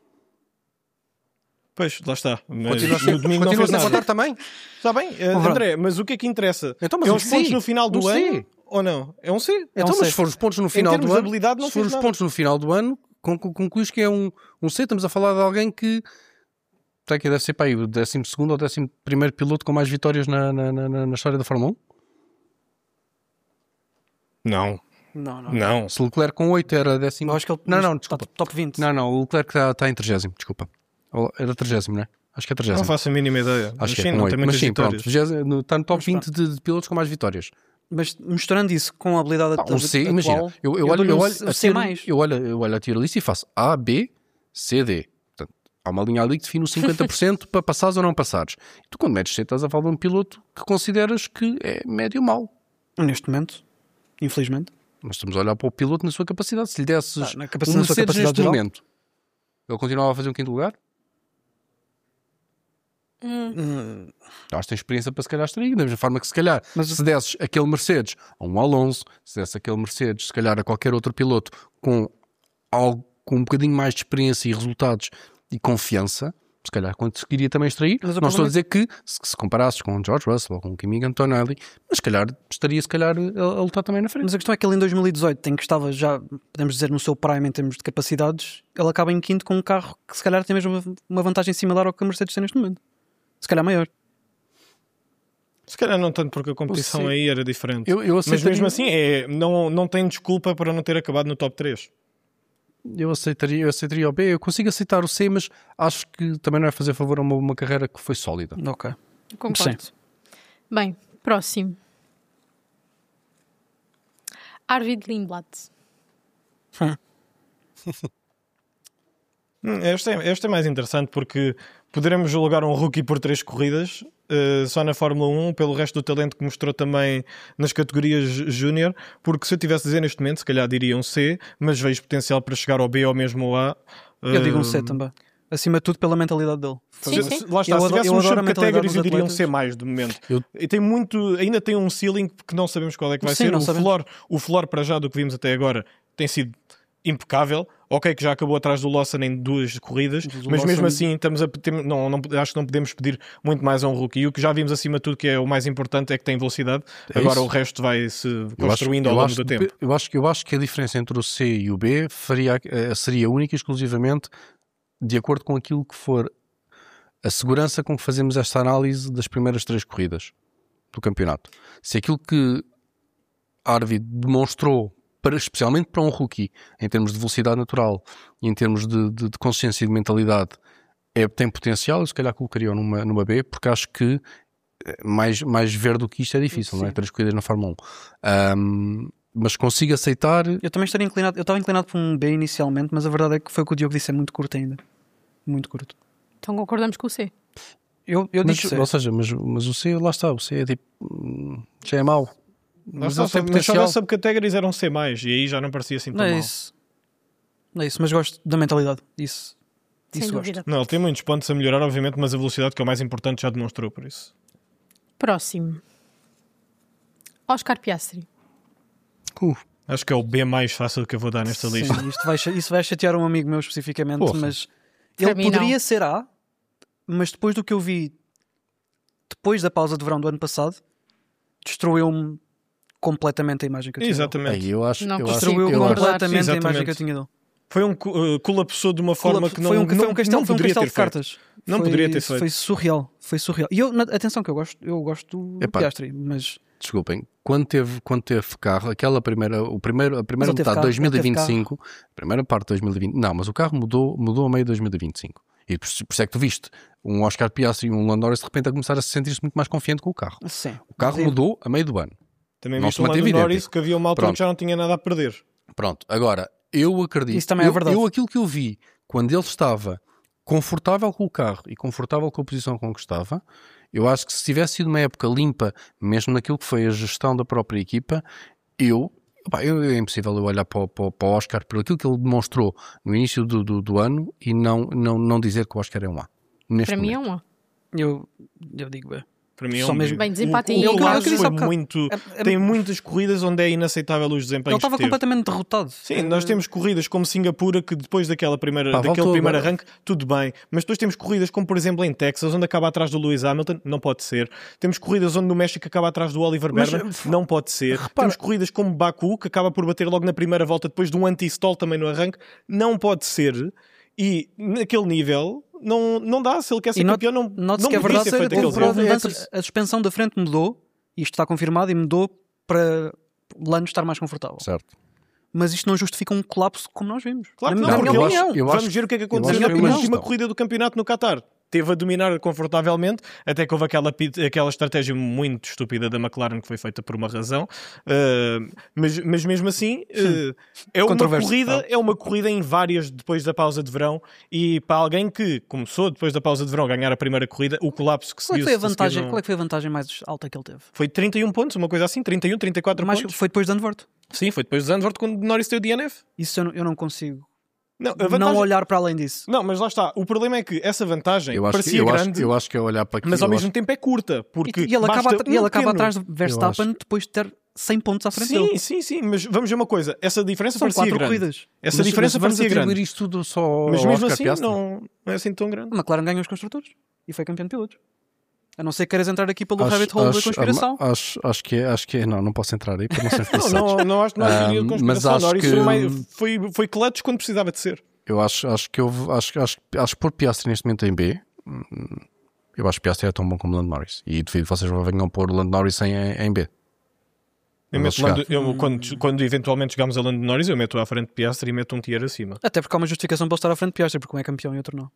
Pois, lá está. Mas Continua no domingo não fez a nada. votar também? Está bem, André, mas o que é que interessa? Então, mas é um os pontos C. no final do Um C. ano ou não? É um C. Então, mas C. se for os pontos no final termos do de ano, habilidade, não se for fez os nada. pontos no final do ano, concluís que é um C. Estamos a falar de alguém que deve ser para aí o 12º ou 11º piloto com mais vitórias na história da Fórmula 1? Não. Não. Se o Leclerc com 8 era 10º. Eu acho que ele Não, está desculpa. top 20. Não, o Leclerc está em 30º, desculpa. Era 30º, não é? Acho que é 30º. Não faço a mínima ideia. Acho Mas que sim, é com não 8. tem muitas Mas sim, vitórias. pronto. Está no top Mas 20 de pilotos com mais vitórias. Mas misturando isso com a habilidade Um C, atual, imagina. Eu dou-lhe olho um C+. eu olho a tier list e faço A, B, C, D. Portanto, há uma linha ali que define o 50% para passares ou não passares. E tu, quando metes C, estás a falar de um piloto que consideras que é médio mau. Neste momento, infelizmente. Mas estamos a olhar para o piloto na sua capacidade. Se lhe desses Na um sua Mercedes capacidade neste geral. momento, ele continuava a fazer um 5º lugar? Acho que tem experiência para se calhar estar aí, da mesma forma que se calhar se desses aquele Mercedes a um Alonso, se desses aquele Mercedes se calhar a qualquer outro piloto com um bocadinho mais de experiência e resultados e confiança, se calhar conseguiria também extrair. Não estou a dizer que se comparasses com o George Russell ou com o Kimi Antonelli, mas se calhar estaria a lutar também na frente. Mas a questão é que ele em 2018, em que estava já, podemos dizer, no seu prime em termos de capacidades, ele acaba em quinto com um carro que se calhar tem mesmo uma vantagem similar ao que a Mercedes tem neste momento. Se calhar maior. Se calhar não tanto porque a competição aí era diferente. Mas mesmo assim não tem desculpa para não ter acabado no top 3. Eu aceitaria o B, eu consigo aceitar o C, mas acho que também não é fazer favor a uma carreira que foi sólida. Ok. Concordo. Sim. Bem, próximo. Arvid Lindblad. Este é mais interessante porque poderemos julgar um rookie por 3 corridas só na Fórmula 1 pelo resto do talento que mostrou também nas categorias Júnior, porque se eu tivesse a dizer neste momento se calhar diria um C, mas vejo potencial para chegar ao B ou mesmo ao A. Eu digo um C também, acima de tudo pela mentalidade dele. Sim. Lá está, se tivéssemos subcategórias eu diria um C mais de momento. E ainda tem um ceiling que não sabemos qual é que vai ser. O floor para já do que vimos até agora tem sido impecável. Ok, que já acabou atrás do Lawson em 2 corridas, mas mesmo assim acho que não podemos pedir muito mais a um rookie. E o que já vimos acima de tudo, que é o mais importante, é que tem velocidade. Agora o resto vai se construindo ao longo do tempo. Eu acho que a diferença entre o C e o B seria única e exclusivamente de acordo com aquilo que for a segurança com que fazemos esta análise das primeiras 3 corridas do campeonato. Se aquilo que Arvid demonstrou especialmente para um rookie, em termos de velocidade natural e em termos de consciência e de mentalidade, tem potencial, eu se calhar colocaria numa B, porque acho que mais ver do que isto é difícil, não é? 3 corridas na Fórmula 1. Mas consigo aceitar. Eu também estaria inclinado, eu estava inclinado por um B inicialmente, mas a verdade é que foi o que o Diogo disse, é muito curto ainda. Muito curto. Então concordamos com o C. Eu digo C. Ou seja, mas o C, lá está, o C é tipo, já é mau. Mas só as subcategorias eram C+, e aí já não parecia assim tão mal. Não é isso, mas gosto da mentalidade. Isso gosto. Não, ele tem muitos pontos a melhorar, obviamente, mas a velocidade, que é o mais importante, já demonstrou por isso. Próximo. Oscar Piastri. Acho que é o B mais fácil que eu vou dar nesta lista. Isso vai chatear um amigo meu especificamente, mas ele poderia ser A, mas depois do que eu vi depois da pausa de verão do ano passado, destruiu-me completamente a imagem que eu tinha. Exatamente. Destruiu completamente a imagem que eu tinha dele. Foi colapsou de uma forma que não poderia ter feito. Não poderia ter feito. Foi surreal. E atenção que eu gosto do Piastri, mas... Desculpem, quando teve carro, a primeira metade de 2025, a primeira parte de 2020, não, mas o carro mudou a meio de 2025. E por isso é que tu viste um Oscar Piastri e um Lando Norris de repente a começar a se sentir-se muito mais confiante com o carro. Sim. O carro mudou a meio do ano. Também viste o Lando Norris que havia uma altura que já não tinha nada a perder. Pronto, agora, eu acredito. Isso também é verdade. Aquilo que eu vi, quando ele estava confortável com o carro e confortável com a posição com que estava, eu acho que se tivesse sido uma época limpa, mesmo naquilo que foi a gestão da própria equipa, é impossível eu olhar para o Oscar por aquilo que ele demonstrou no início do ano e não dizer que o Oscar é um A. Para mim é um A. Eu digo B. Para mim é um mesmo. Bem, desempate tem muitas corridas onde é inaceitável os desempenhos. Ele estava completamente derrotado. Sim, nós temos corridas como Singapura que depois daquele primeiro arranque, tudo bem. Mas depois temos corridas como, por exemplo, em Texas, onde acaba atrás do Lewis Hamilton, não pode ser. Temos corridas onde no México acaba atrás do Oliver Berman, não pode ser. Temos corridas como Baku, que acaba por bater logo na primeira volta depois de um anti-stall também no arranque, não pode ser. E naquele nível... Não dá, se ele quer ser campeão, não que a verdade ter feito aquele a suspensão da frente mudou, isto está confirmado, e mudou para Lando estar mais confortável. Certo. mas isto não justifica um colapso como nós vimos. Claro que Na não, minha porque opinião. vamos ver o que é que aconteceu acho que na é uma última gestão. corrida do campeonato no Qatar. Teve a dominar confortavelmente, até que houve aquela estratégia muito estúpida da McLaren que foi feita por uma razão, mas mesmo assim é uma corrida em várias depois da pausa de verão, e para alguém que começou depois da pausa de verão a ganhar a primeira corrida, o colapso que Qual é seguiu que foi a vantagem? Qual é que foi a vantagem mais alta que ele teve? foi 31 pontos, uma coisa assim, 31, 34 Mas pontos. foi depois de Zandvoort. Sim, foi depois de Zandvoort quando Norris teve o DNF. Isso eu não consigo Não, a não vantagem... olhar para além disso. Não, mas lá está. O problema é que essa vantagem Eu acho que, parecia eu grande, acho, eu acho que é olhar para aqui. mas ao eu mesmo acho- tempo é curta. Porque E ele acaba, basta ele um acaba pequeno- atrás de Verstappen depois de ter 100 pontos à frente dele. Sim, mas vamos ver uma coisa. Essa diferença São parecia 4 grande. corridas. Essa mas diferença vamos parecia atribuir grande. isto tudo só Mas ao mesmo Oscar assim Piastri? não é assim tão grande. A McLaren ganhou os construtores e foi campeão de pilotos. A não ser que queiras entrar aqui pelo rabbit hole da conspiração. Acho que é. Não posso entrar aí para não ser Não acho que não há teoria de mas conspiração. acho Norris que- foi clutch quando precisava de ser. Eu acho que por Piastri neste momento em B, eu acho que Piastri é tão bom como Lando Norris. E duvido que vocês venham pôr Lando Norris em B. Quando eventualmente chegamos a Lando Norris, eu meto à frente de Piastri e meto um tier acima. Até porque há uma justificação para ele estar à frente de Piastri, porque um é campeão e outro não.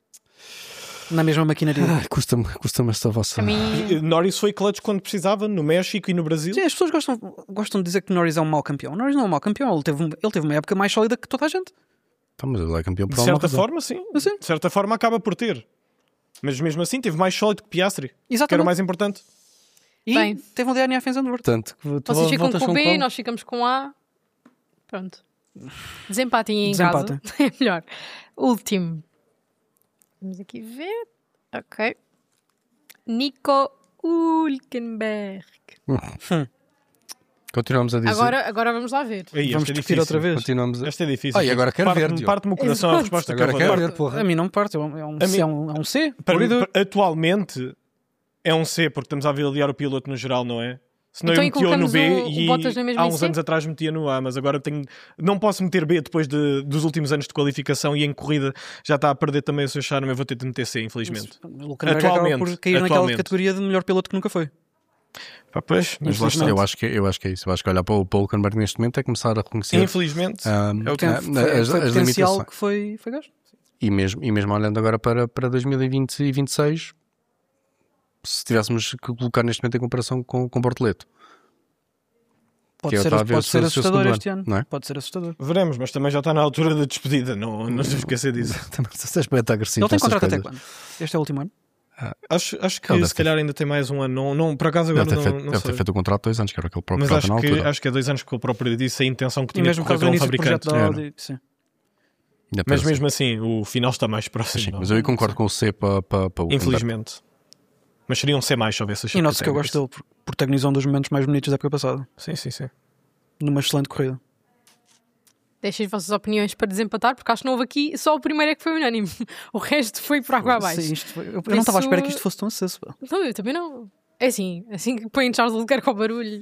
Na mesma maquinaria. Custa-me esta vossa. A mim, Norris foi clutch quando precisava, no México e no Brasil. Sim, as pessoas gostam de dizer que Norris é um mau campeão. Norris não é um mau campeão. Ele teve uma época mais sólida que toda a gente. Então, mas ele é campeão por De alguma certa razão. forma, sim. Sim. De certa forma acaba por ter. Mas mesmo assim teve mais sólido que Piastri. Que era Exatamente. o mais importante. E Bem. teve um DNA em Zandvoort. Portanto, vocês ficam voltas com B, qual? nós ficamos com A. Pronto. Desempatem em casa. É melhor. Último. Vamos aqui ver. Ok. Nico Hülkenberg. Continuamos a dizer. Agora vamos lá ver. Aí, Vamos esta é discutir difícil. outra vez. Continuamos a... Esta é difícil. Ah, e agora quero ver, Diogo. Parte-me o coração a resposta Agora que eu quero vou dar. ver, porra. A mim não me parte. É um A mim- é um C. Atualmente é um C, porque estamos a avaliar o piloto no geral, não é? Senão Então, eu metia no colocamos B o e Bottas na mesma há em uns C? anos atrás metia no A, mas agora não posso meter B depois dos últimos anos de qualificação, e em corrida já está a perder também o seu charme. Eu vou ter de meter C, infelizmente. O Hülkenberg acaba por cair naquela Atualmente. categoria de melhor piloto que nunca foi. Pá, pois, mas lá está. Eu acho que é isso. Eu acho que olhar para o Hülkenberg neste momento é começar a reconhecer Infelizmente, é o que Foi as potencial limitações. que foi gasto. E mesmo olhando agora para 2020 e 2026, se tivéssemos que colocar neste momento em comparação com Bortoleto, Pode que ser, está a ver pode o ser seu assustador segundo este ano. não é? Pode ser assustador. veremos, mas também já está na altura da despedida, não se esquecer disso. Também se és bem agressivo. Ele tem nessas contrato até coisas. quando? Este é o último ano? Acho Ele que deve se calhar ainda tem mais um ano. Não, por acaso agora Deve não ter sei. feito o contrato de 2 anos, que era aquele próprio Mas contrato na altura. acho que é 2 anos que ele próprio disse a intenção que E tinha de mesmo por correr causa do com o início do projeto fabricante. da Audi. Sim. Ainda Mas penso. mesmo assim, o final está mais próximo. Sim, não? mas eu aí concordo com o C para o Hülkenberg. Infelizmente. Mas seria um C mais se houvesse E note que eu gosto dele, porque protagonizou um dos momentos mais bonitos da época passada. Sim. Numa excelente corrida. Deixem as vossas opiniões para desempatar, porque acho que não houve aqui. Só o primeiro é que foi unânime. O resto foi por água abaixo. Sim, eu não estava à espera que isto fosse tão acesso. Pá. Não, eu também não. É assim que põem Charles Leclerc ao barulho.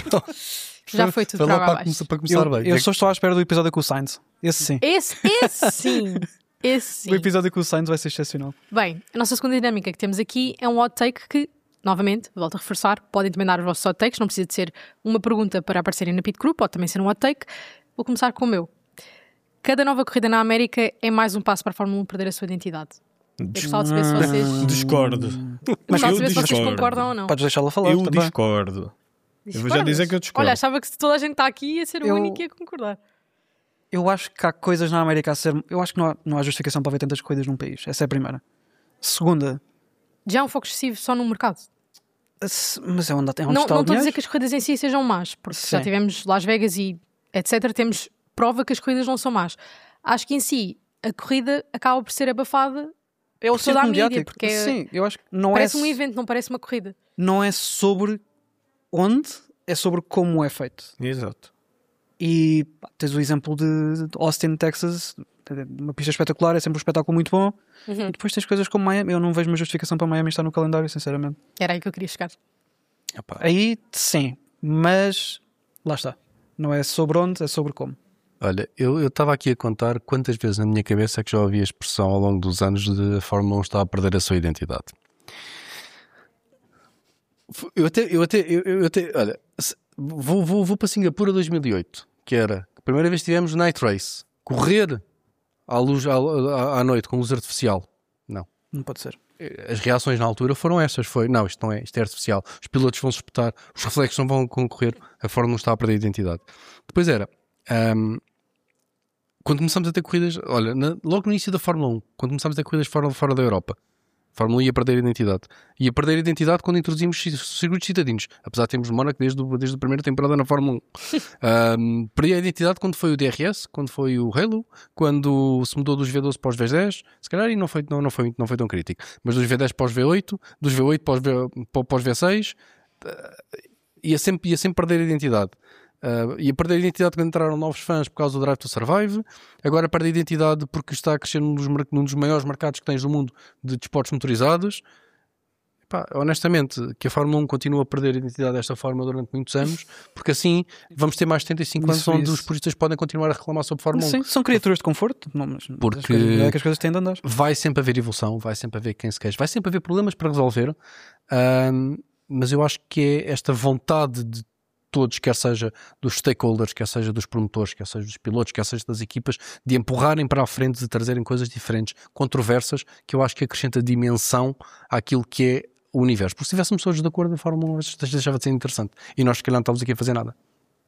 Já foi tudo Foi para lá água para abaixo. começar bem. Eu só estou à espera do episódio com o Sainz. Esse sim. Esse sim. Esse sim. O episódio com o Sainz vai ser excepcional. Bem, a nossa segunda dinâmica que temos aqui é um hot take que, novamente, volto a reforçar, podem também dar os vossos hot takes, não precisa de ser uma pergunta para aparecerem na Pit Crew, pode também ser um hot take. Vou começar com o meu. Cada nova corrida na América é mais um passo para a Fórmula 1 perder a sua identidade. Eu gostava de saber se vocês, Discordo. gostava eu de saber se vocês discordo. concordam ou não. Podes deixá-la falar Eu também. discordo. Eu vou já Discordas? dizer que eu discordo. Olha, achava que se toda a gente está aqui ia ser o Eu- único que ia concordar. Eu acho que há coisas na América a ser... Eu acho que não há justificação para haver tantas corridas num país. Essa é a primeira. Segunda, Já é um foco excessivo só no mercado. mas é onde está Não o estou a dinheiro. dizer que as corridas em si sejam más, porque já Sim. tivemos Las Vegas e etc. Temos prova que as corridas não são más. Acho que em si a corrida acaba por ser abafada. É o por toda a circo mídia, mediático. porque é- Sim, eu acho que não Parece é... um evento, não parece uma corrida. Não é sobre onde, é sobre como é feito. Exato. E pá, tens o exemplo de Austin, Texas, uma pista espetacular, é sempre um espetáculo muito bom. Uhum. E depois tens coisas como Miami. Eu não vejo uma justificação para Miami estar no calendário, sinceramente. Era aí que eu queria chegar. Aí sim, mas lá está. Não é sobre onde, é sobre como. Olha, eu estava aqui a contar quantas vezes na minha cabeça é que já ouvi a expressão ao longo dos anos de a Fórmula 1 está a perder a sua identidade. Eu até olha, vou para Singapura 2008, que era A primeira vez que tivemos Night Race. Correr à luz, à noite com luz artificial. Não pode ser. As reações na altura foram estas. Não, isto não é, isto é artificial. Os pilotos vão se espetar, os reflexos não vão concorrer, a Fórmula 1 está a perder a identidade. Depois era... quando começamos a ter corridas... Olha, logo no início da Fórmula 1, quando começámos a ter corridas fora da Europa, a Fórmula 1 ia perder a identidade. Ia perder a identidade quando introduzimos circuitos citadinos. Apesar de termos Mónaco desde a primeira temporada na Fórmula 1. Perdi a identidade quando foi o DRS, quando foi o Halo, quando se mudou dos V12 para os V10. Se calhar e não foi tão crítico. Mas dos V10 para os V8, dos V8 para os V6, ia sempre perder a identidade. Ia perder a identidade quando entraram novos fãs por causa do Drive to Survive. Agora perde a identidade porque está a crescer num dos maiores mercados que tens do mundo de desportos motorizados. Honestamente, que a Fórmula 1 continua a perder a identidade desta forma durante muitos anos, porque assim vamos ter mais 75 anos onde os puristas podem continuar a reclamar sobre a Fórmula 1. Sim, são criaturas de conforto, porque é que as coisas têm de andar. Vai sempre haver evolução, vai sempre haver quem se queixa, vai sempre haver problemas para resolver, mas eu acho que é esta vontade de todos, quer seja dos stakeholders, quer seja dos promotores, quer seja dos pilotos, quer seja das equipas, de empurrarem para a frente, de trazerem coisas diferentes, controversas, que eu acho que acrescenta dimensão àquilo que é o universo. Porque se estivéssemos todos de acordo, a Fórmula 1 deixava de ser interessante. E nós, se calhar, não estamos aqui a fazer nada.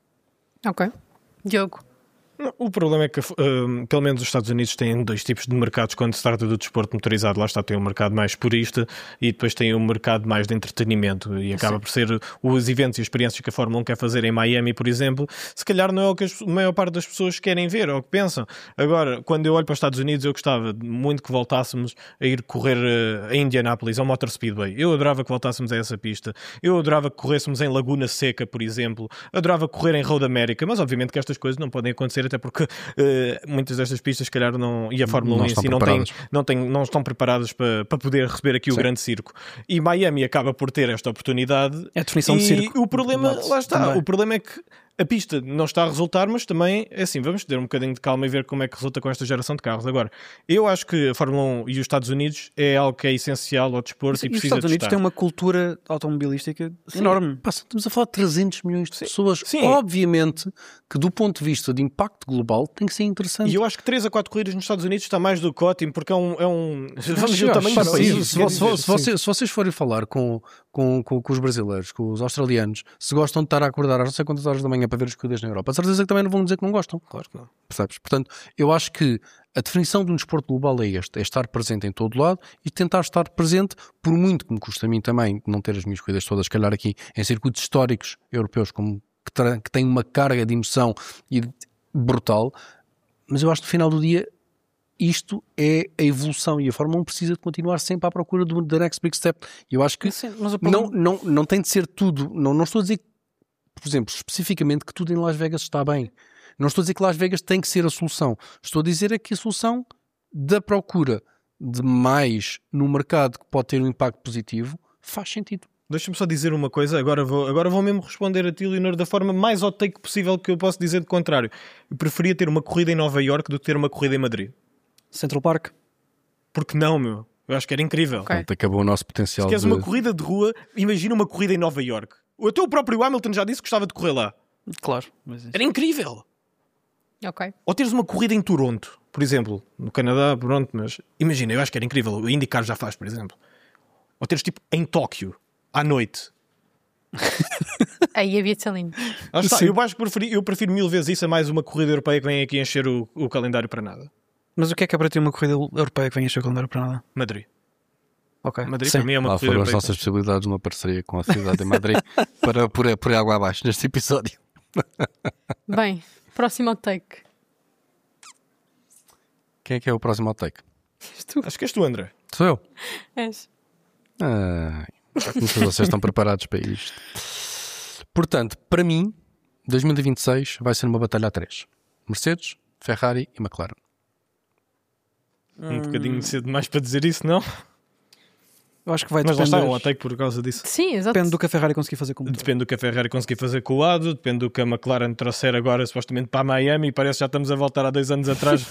Ok. Diogo? O problema é que, pelo menos os Estados Unidos têm dois tipos de mercados quando se trata do desporto motorizado. Lá está, tem um mercado mais purista e depois tem um mercado mais de entretenimento e acaba por ser os eventos e experiências que a Fórmula 1 quer fazer em Miami, por exemplo, se calhar não é o que a maior parte das pessoas querem ver ou que pensam. Agora, quando eu olho para os Estados Unidos, eu gostava muito que voltássemos a ir correr a Indianapolis, ao Motor Speedway. Eu adorava que voltássemos a essa pista. Eu adorava que corrêssemos em Laguna Seca, por exemplo. Adorava correr em Road America, mas obviamente que estas coisas não podem acontecer, até porque muitas destas pistas, se calhar, e a Fórmula 1 em si não estão preparadas para poder receber aqui o grande circo. E Miami acaba por ter esta oportunidade. É a definição de circo. O problema, lá está, também. o problema é que a pista não está a resultar, mas também é assim, vamos ter um bocadinho de calma e ver como é que resulta com esta geração de carros. Agora, eu acho que a Fórmula 1 e os Estados Unidos é algo que é essencial ao desporto e precisa de estar. Os Estados Unidos têm uma cultura automobilística enorme. Estamos a falar de 300 milhões de pessoas. Sim. Obviamente que do ponto de vista de impacto global tem que ser interessante. E eu acho que 3 a 4 corridas nos Estados Unidos está mais do que ótimo, porque vamos ver o tamanho do país. Se vocês forem falar com os brasileiros, com os australianos, se gostam de estar a acordar às não sei quantas horas da manhã para ver as corridas na Europa, a certeza que também não vão dizer que não gostam. Claro que não. Percebes? Portanto, eu acho que a definição de um desporto global é estar presente em todo lado e tentar estar presente, por muito que me custa a mim também não ter as minhas corridas todas, calhar aqui em circuitos históricos europeus que têm uma carga de emoção e brutal, mas eu acho que no final do dia isto é a evolução e a Fórmula 1 precisa de continuar sempre à procura do the next big step. E eu acho que não tem de ser tudo, não estou a dizer, por exemplo, especificamente que tudo em Las Vegas está bem. Não estou a dizer que Las Vegas tem que ser a solução. Estou a dizer é que a solução da procura de mais no mercado que pode ter um impacto positivo faz sentido. Deixa-me só dizer uma coisa, agora vou mesmo responder a ti, Leonor, da forma mais hot take possível, que eu posso dizer de contrário. Eu preferia ter uma corrida em Nova Iorque do que ter uma corrida em Madrid. Central Park. Porque não, meu? Eu acho que era incrível. Okay. Acabou o nosso potencial. Se queres uma corrida de rua, imagina uma corrida em Nova Iorque. Até o próprio Hamilton já disse que gostava de correr lá. Claro. Mas era incrível. Ok. Ou teres uma corrida em Toronto, por exemplo. No Canadá, pronto, mas imagina, eu acho que era incrível. O IndyCar já faz, por exemplo. Ou teres tipo em Tóquio, à noite. Aí havia de ser lindo. Eu prefiro 1000 vezes isso a mais uma corrida europeia que vem aqui encher o calendário para nada. Mas o que é para ti uma corrida europeia que vem encher o calendário para nada? Madrid. Ok. Madrid para mim é uma corrida foram europeia. As nossas possibilidades numa parceria com a cidade de Madrid para por água abaixo neste episódio. Bem, próximo take. Quem é o próximo take? Acho que és tu, André. Sou eu? És. Vocês estão preparados para isto. Portanto, para mim 2026 vai ser uma batalha a 3: Mercedes, Ferrari e McLaren. Um bocadinho cedo demais para dizer isso, não? Eu acho que vai Mas lá depender. está, um hot take por causa disso. Sim, exato. Depende do que a Ferrari conseguir fazer com o motor. Depende do que a Ferrari conseguir fazer com o Ado, depende do que a McLaren trouxer agora, supostamente para Miami, e parece que já estamos a voltar há 2 anos atrás,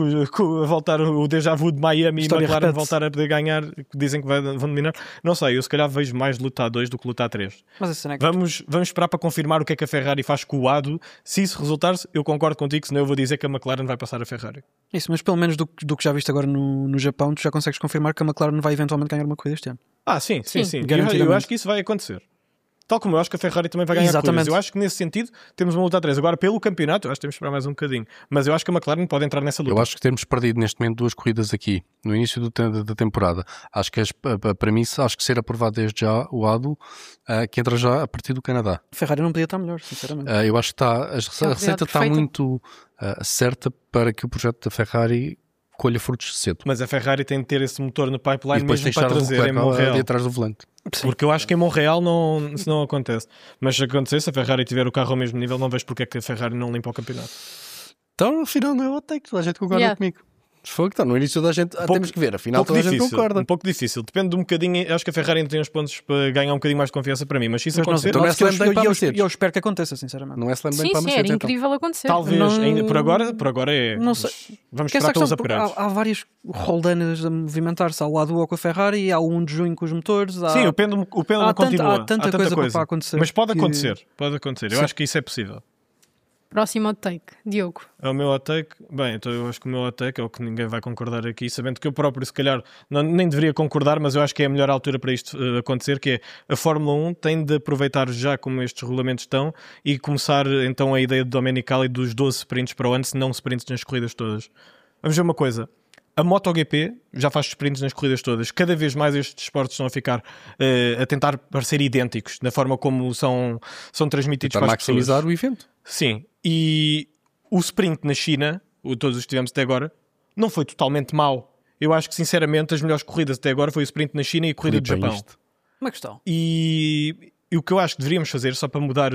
a voltar o déjà vu de Miami História e McLaren repete-se. voltar a poder ganhar, que dizem que vão dominar. Não sei, eu se calhar vejo mais lutar 2 do que lutar 3. Mas essa cena é que Vamos esperar para confirmar o que é que a Ferrari faz com o Ado. Se isso resultar, eu concordo contigo, senão eu vou dizer que a McLaren vai passar a Ferrari. isso, mas pelo menos do que já viste agora no Japão, tu já consegues confirmar que a McLaren vai eventualmente ganhar uma corrida este ano. Sim. Eu Garantidamente. acho que isso vai acontecer. Tal como eu acho que a Ferrari também vai ganhar Exatamente. corridas. Eu acho que nesse sentido temos uma luta a 3. Agora, pelo campeonato, eu acho que temos que esperar mais um bocadinho. Mas eu acho que a McLaren pode entrar nessa luta. Eu acho que temos perdido neste momento 2 corridas aqui, no início da temporada. Acho que a premissa, acho que ser aprovado desde já o ADO, que entra já a partir do Canadá. A Ferrari não podia estar melhor, sinceramente. Eu acho que a receita está perfeita. muito certa para que o projeto da Ferrari colha frutos cedo. Mas a Ferrari tem de ter esse motor no E pipeline depois mesmo tem para Charles trazer em Leclerc Montreal. ali atrás do volante. Porque eu acho que em Montreal isso não acontece. Mas se acontecer, se a Ferrari tiver o carro ao mesmo nível, não vejo porque é que a Ferrari não limpa o campeonato. Então, afinal, não é o take, toda a gente concorda Yeah. comigo. Foi que está no início da gente. Temos que ver, afinal, toda a gente concorda. Um pouco difícil. Depende de um bocadinho. Acho que a Ferrari ainda tem uns pontos para ganhar um bocadinho mais de confiança para mim. Mas se isso Mas não sei, acontecer, Então não é eu- slam bem para a eu Mercedes. espero que aconteça, sinceramente. Não é slam bem Sim, para a sim, Mercedes, era então. incrível acontecer. talvez, Não- ainda por agora é. Não sei. Vamos Que essa esperar pelos questão, apurados. há vários roldanas a movimentar-se. Há o lado com a Ferrari, há o 1 de junho com os motores. Há... Sim, o pêndulo há continua. há tanta coisa para acontecer. Mas pode que- acontecer. Pode acontecer. Eu Sim. acho que isso é possível. Próximo hot take. Diogo. É o meu hot take. Bem, então eu acho que o meu hot take é o que ninguém vai concordar aqui, sabendo que eu próprio, se calhar, nem deveria concordar, mas eu acho que é a melhor altura para isto acontecer, que é a Fórmula 1 tem de aproveitar já como estes regulamentos estão e começar então a ideia do Domenicali dos 12 sprints para o ano, se não sprints nas corridas todas. Vamos ver uma coisa. A MotoGP já faz sprints nas corridas todas. Cada vez mais estes esportes estão a ficar a tentar parecer idênticos na forma como são transmitidos Para para as pessoas. maximizar o evento. Sim, e o sprint na China, todos os que tivemos até agora, não foi totalmente mau. Eu acho que, sinceramente, as melhores corridas até agora foi o sprint na China e a corrida do Filipe, Japão. isto. Uma questão. E o que eu acho que deveríamos fazer, só para mudar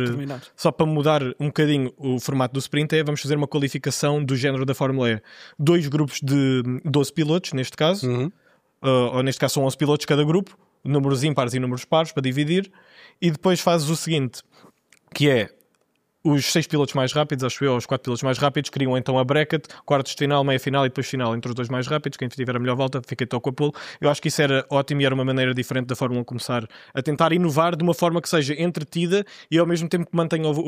um bocadinho o formato do sprint, é vamos fazer uma qualificação do género da Fórmula E. 2 grupos de 12 pilotos, neste caso, ou neste caso são 11 pilotos cada grupo, números ímpares e números pares para dividir, e depois fazes o seguinte, que é os 6 pilotos mais rápidos, acho eu, os 4 pilotos mais rápidos, criam então a bracket, quartos de final, meia final e depois final entre os 2 mais rápidos. Quem tiver a melhor volta fica então com a pole. Eu acho que isso era ótimo e era uma maneira diferente da Fórmula 1 começar a tentar inovar de uma forma que seja entretida e ao mesmo tempo que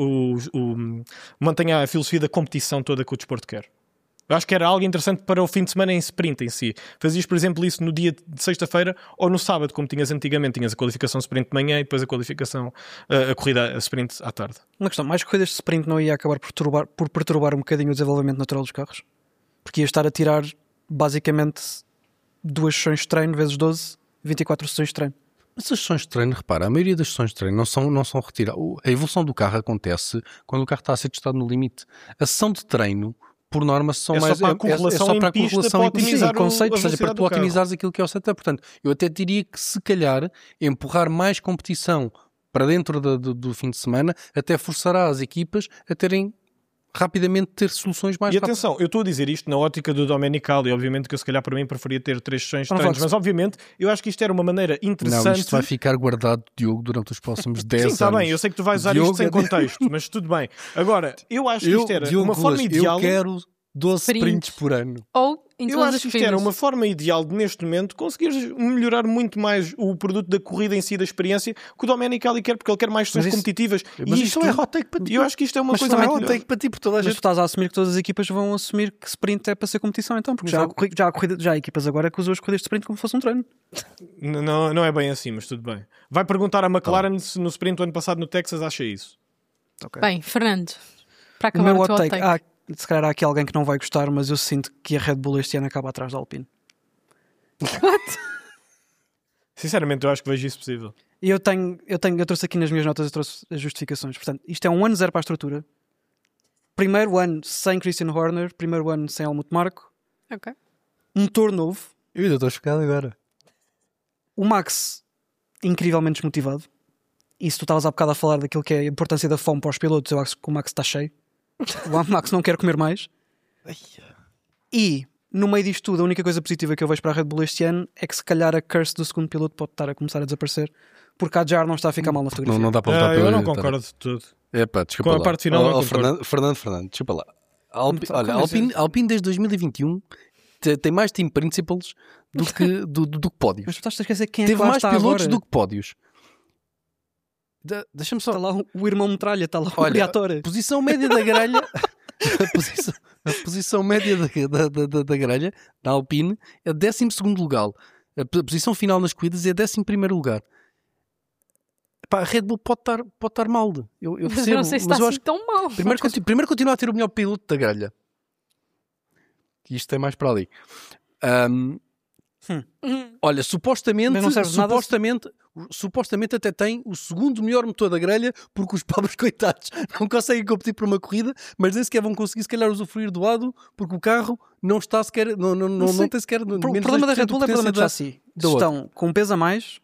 mantenha a filosofia da competição toda que o desporto quer. Eu acho que era algo interessante para o fim de semana em sprint em si. Fazias, por exemplo, isso no dia de sexta-feira ou no sábado, como tinhas antigamente. Tinhas a qualificação sprint de manhã e depois a qualificação, a corrida a sprint à tarde. Uma questão, mais corridas de sprint não ia acabar por perturbar um bocadinho o desenvolvimento natural dos carros? Porque ia estar a tirar basicamente 2 sessões de treino vezes 12, 24 sessões de treino. Mas as sessões de treino, repara, a maioria das sessões de treino não são retiradas. A evolução do carro acontece quando o carro está a ser testado no limite. A sessão de treino, por norma, são É só mais para a correlação em pista, para otimizar o conceito, a ou seja, para velocidade tu do carro. otimizares aquilo que é o setup. Portanto, eu até diria que se calhar empurrar mais competição para dentro do fim de semana até forçará as equipas a terem rapidamente ter soluções mais E rápidas. atenção, eu estou a dizer isto na ótica do Domenicali, obviamente que eu se calhar para mim preferia ter 3 sessões de Não treinos, falo- mas obviamente eu acho que isto era uma maneira Não, interessante. isto vai ficar guardado, Diogo, durante os próximos 10 Sim, anos. está bem, eu sei que tu vais usar Diogo isto sem é- contexto, mas tudo bem. Agora, eu acho que isto era Diogo uma forma Ruas, ideal. Eu quero 12 sprints por ano. Ou em Eu todas acho as que isto era corridas. uma forma ideal de, neste momento, conseguires melhorar muito mais o produto da corrida em si, da experiência, que o Domenicali quer, porque ele quer mais sessões Mas isso- competitivas. Mas e isto não é hot take para ti. eu acho que isto é uma Mas coisa também muito hot melhor. Take para ti, por toda a Mas tu gente. estás a assumir que todas as equipas vão assumir que sprint é para ser competição então, porque já há equipas agora que usam as corridas de sprint como se fosse um treino. Não é bem assim, mas tudo bem. Vai perguntar à McLaren se no sprint do ano passado no Texas acha isso. Bem, Fernando, para O acabar meu o teu hot hot take, take. se calhar há aqui alguém que não vai gostar, mas eu sinto que a Red Bull este ano acaba atrás da Alpine. Sinceramente, eu acho que vejo isso possível. E eu trouxe aqui nas minhas notas, eu trouxe as justificações. Portanto, isto é um ano zero para a estrutura. Primeiro ano sem Christian Horner, primeiro ano sem Helmut Marko, Ok. motor novo, Eu ainda estou chocado agora. o Max incrivelmente desmotivado. E se tu estavas há bocado a falar daquilo que é a importância da fome para os pilotos, eu acho que o Max está cheio. O Max não quer comer mais. E no meio disto tudo, a única coisa positiva que eu vejo para a Red Bull este ano é que se calhar a curse do segundo piloto pode estar a começar a desaparecer, porque a Jar não está a ficar mal na fotografia. Não dá para lutar Eu não concordo de tudo. Desculpa Com a lá. parte final não Fernando, desculpa lá. Olha, assim? Alpine desde 2021 tem mais team principals do que pódios. Mas tu estás a esquecer quem é Teve que lá mais está pilotos agora. do que pódios. Deixa-me só. Está lá o irmão metralha, está lá o Olha, reator. a posição média da grelha a posição média da grelha da Alpine é 12º lugar. A posição final nas corridas é 11º lugar. Pá, a Red Bull pode estar mal. Eu Mas percebo, eu não sei se mas está eu assim acho tão mal. primeiro continua a ter o melhor piloto da grelha. Que isto é mais para ali. Olha, supostamente até tem o segundo melhor motor da grelha, porque os pobres coitados não conseguem competir por uma corrida, mas nem sequer vão conseguir se calhar usufruir do lado, porque o carro não está sequer, não tem sequer O problema da Red Bull é o problema de chassi. Estão com peso a mais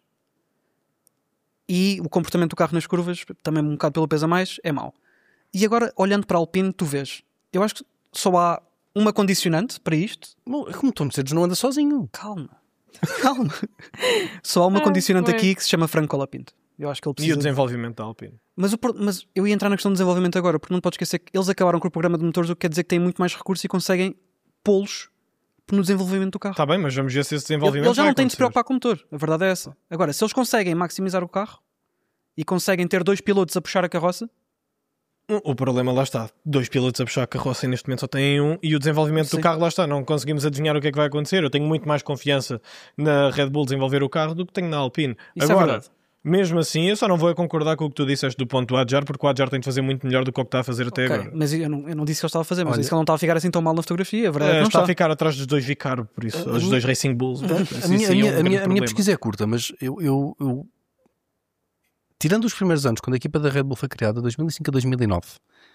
e o comportamento do carro nas curvas, também um bocado pelo peso a mais, é mau. E agora, olhando para a Alpine, tu vês, eu acho que só há uma condicionante para isto. Como Tom Mercedes não anda sozinho. Calma. Só há uma condicionante aqui que se chama Franco Colapinto. Eu acho que ele precisa. E o desenvolvimento da Alpine. Mas eu ia entrar na questão do desenvolvimento agora, porque não podes esquecer que eles acabaram com o programa de motores, o que quer dizer que têm muito mais recursos e conseguem pô-los no desenvolvimento do carro. Está bem, mas vamos ver se esse desenvolvimento Eles já vai não têm de se acontecer. preocupar com o motor. A verdade é essa. Agora, se eles conseguem maximizar o carro e conseguem ter 2 pilotos a puxar a carroça. O problema lá está. 2 pilotos a puxar a carroça e neste momento só têm um. E o desenvolvimento do carro lá está. Não conseguimos adivinhar o que é que vai acontecer. Eu tenho muito mais confiança na Red Bull desenvolver o carro do que tenho na Alpine. Isso Agora, é verdade. mesmo assim, eu só não vou concordar com o que tu disseste do ponto do Adjar, porque o Adjar tem de fazer muito melhor do que o que está a fazer até Ok, agora. mas eu não disse que ele estava a fazer, mas Olha, disse que ele não está a ficar assim tão mal na fotografia. A verdade é que não está está. a ficar atrás dos 2 Vicaro, por isso. Os 2 Racing Bulls. A minha pesquisa é curta, mas eu tirando os primeiros anos, quando a equipa da Red Bull foi criada, 2005 a 2009,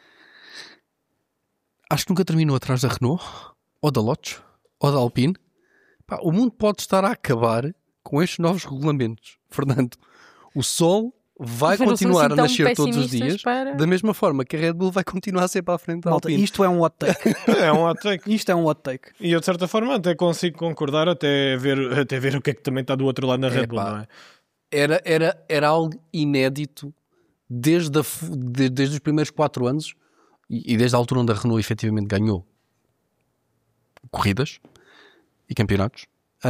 acho que nunca terminou atrás da Renault, ou da Lotus, ou da Alpine. Pá, o mundo pode estar a acabar com estes novos regulamentos. Fernando, o sol vai continuar a nascer todos os dias, da mesma forma que a Red Bull vai continuar a ser para a frente da Malta, Alpine. isto é um hot take. É um hot take. Isto é um hot take. E eu de certa forma até consigo concordar, até ver o que é que também está do outro lado na Red Bull, não é? Era algo inédito desde os primeiros 4 anos e desde a altura onde a Renault efetivamente ganhou corridas e campeonatos.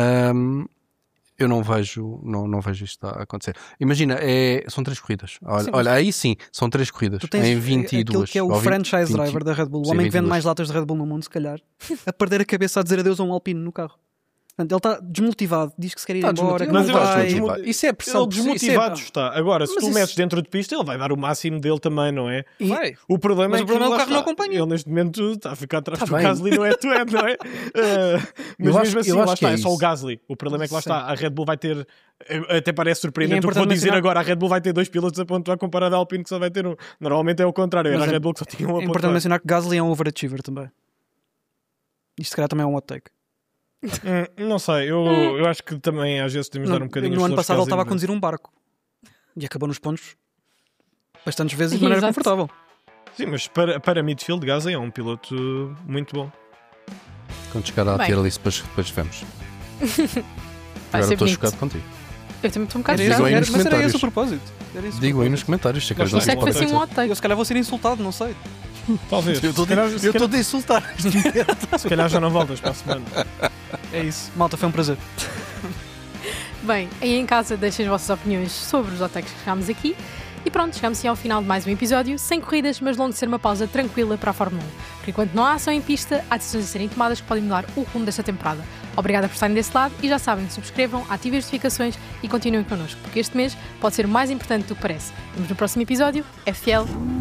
Eu não vejo isto a acontecer. Imagina, são 3 corridas. Olha, aí sim, são 3 corridas. Tu tens em 22. aquilo que é o franchise driver da Red Bull, o homem que vende mais latas de Red Bull no mundo, se calhar, a perder a cabeça a dizer adeus a um Alpine no carro. Portanto, ele está desmotivado, diz que se quer ir embora, que não Mas eu acho que vai. Isso é pressão. Ele desmotivado está. Agora, se Mas tu isso- metes dentro de pista, ele vai dar o máximo dele também, não é? Vai. O problema Mas é o que problema é que o lá carro não está. acompanha. Ele neste momento está a ficar atrás do bem. Gasly, não é? Não é? Mas Eu mesmo acho assim, lá que está, é é só o isso. Gasly. O problema é que lá Sim. está, a Red Bull vai ter. Até parece E é surpreendente o que vou importante dizer mencionar- agora. A Red Bull vai ter 2 pilotos a pontuar comparado à Alpine que só vai ter um. Normalmente é o contrário, era Mas a é- Red Bull que só tinha um a É importante pontuar. mencionar que Gasly é um overachiever também. Isto se calhar também é um hot take. Não sei, eu acho que também às vezes temos de dar um bocadinho No as ano flores passado ele Gasly, estava a mas- conduzir um barco e acabou nos pontos bastantes vezes de maneira Exato. confortável. Sim, mas para midfield, Gasly é um piloto muito bom. Quando chegar à Bem. tier list, depois vemos. Vai Agora ser estou bonito. chocado contigo. Eu também estou um bocado Era Digam aí chocada. nos mas era comentários. esse o propósito. Era esse o Digam aí nos propósito. comentários se Lá está. Isso é que foi assim um hot take. Eu se calhar vou ser insultado, não sei. Talvez. Eu estou a insultar. Se calhar já não voltas para a semana. É isso. Malta, foi um prazer. Bem, aí em casa deixem as vossas opiniões sobre os hot takes que chegámos aqui. E pronto, chegamos assim ao final de mais um episódio, sem corridas, mas longe de ser uma pausa tranquila para a Fórmula 1. Porque enquanto não há ação em pista, há decisões a serem tomadas que podem mudar o rumo desta temporada. Obrigada por estarem desse lado e já sabem, subscrevam, ativem as notificações e continuem connosco, porque este mês pode ser o mais importante do que parece. Vemos no próximo episódio. FL.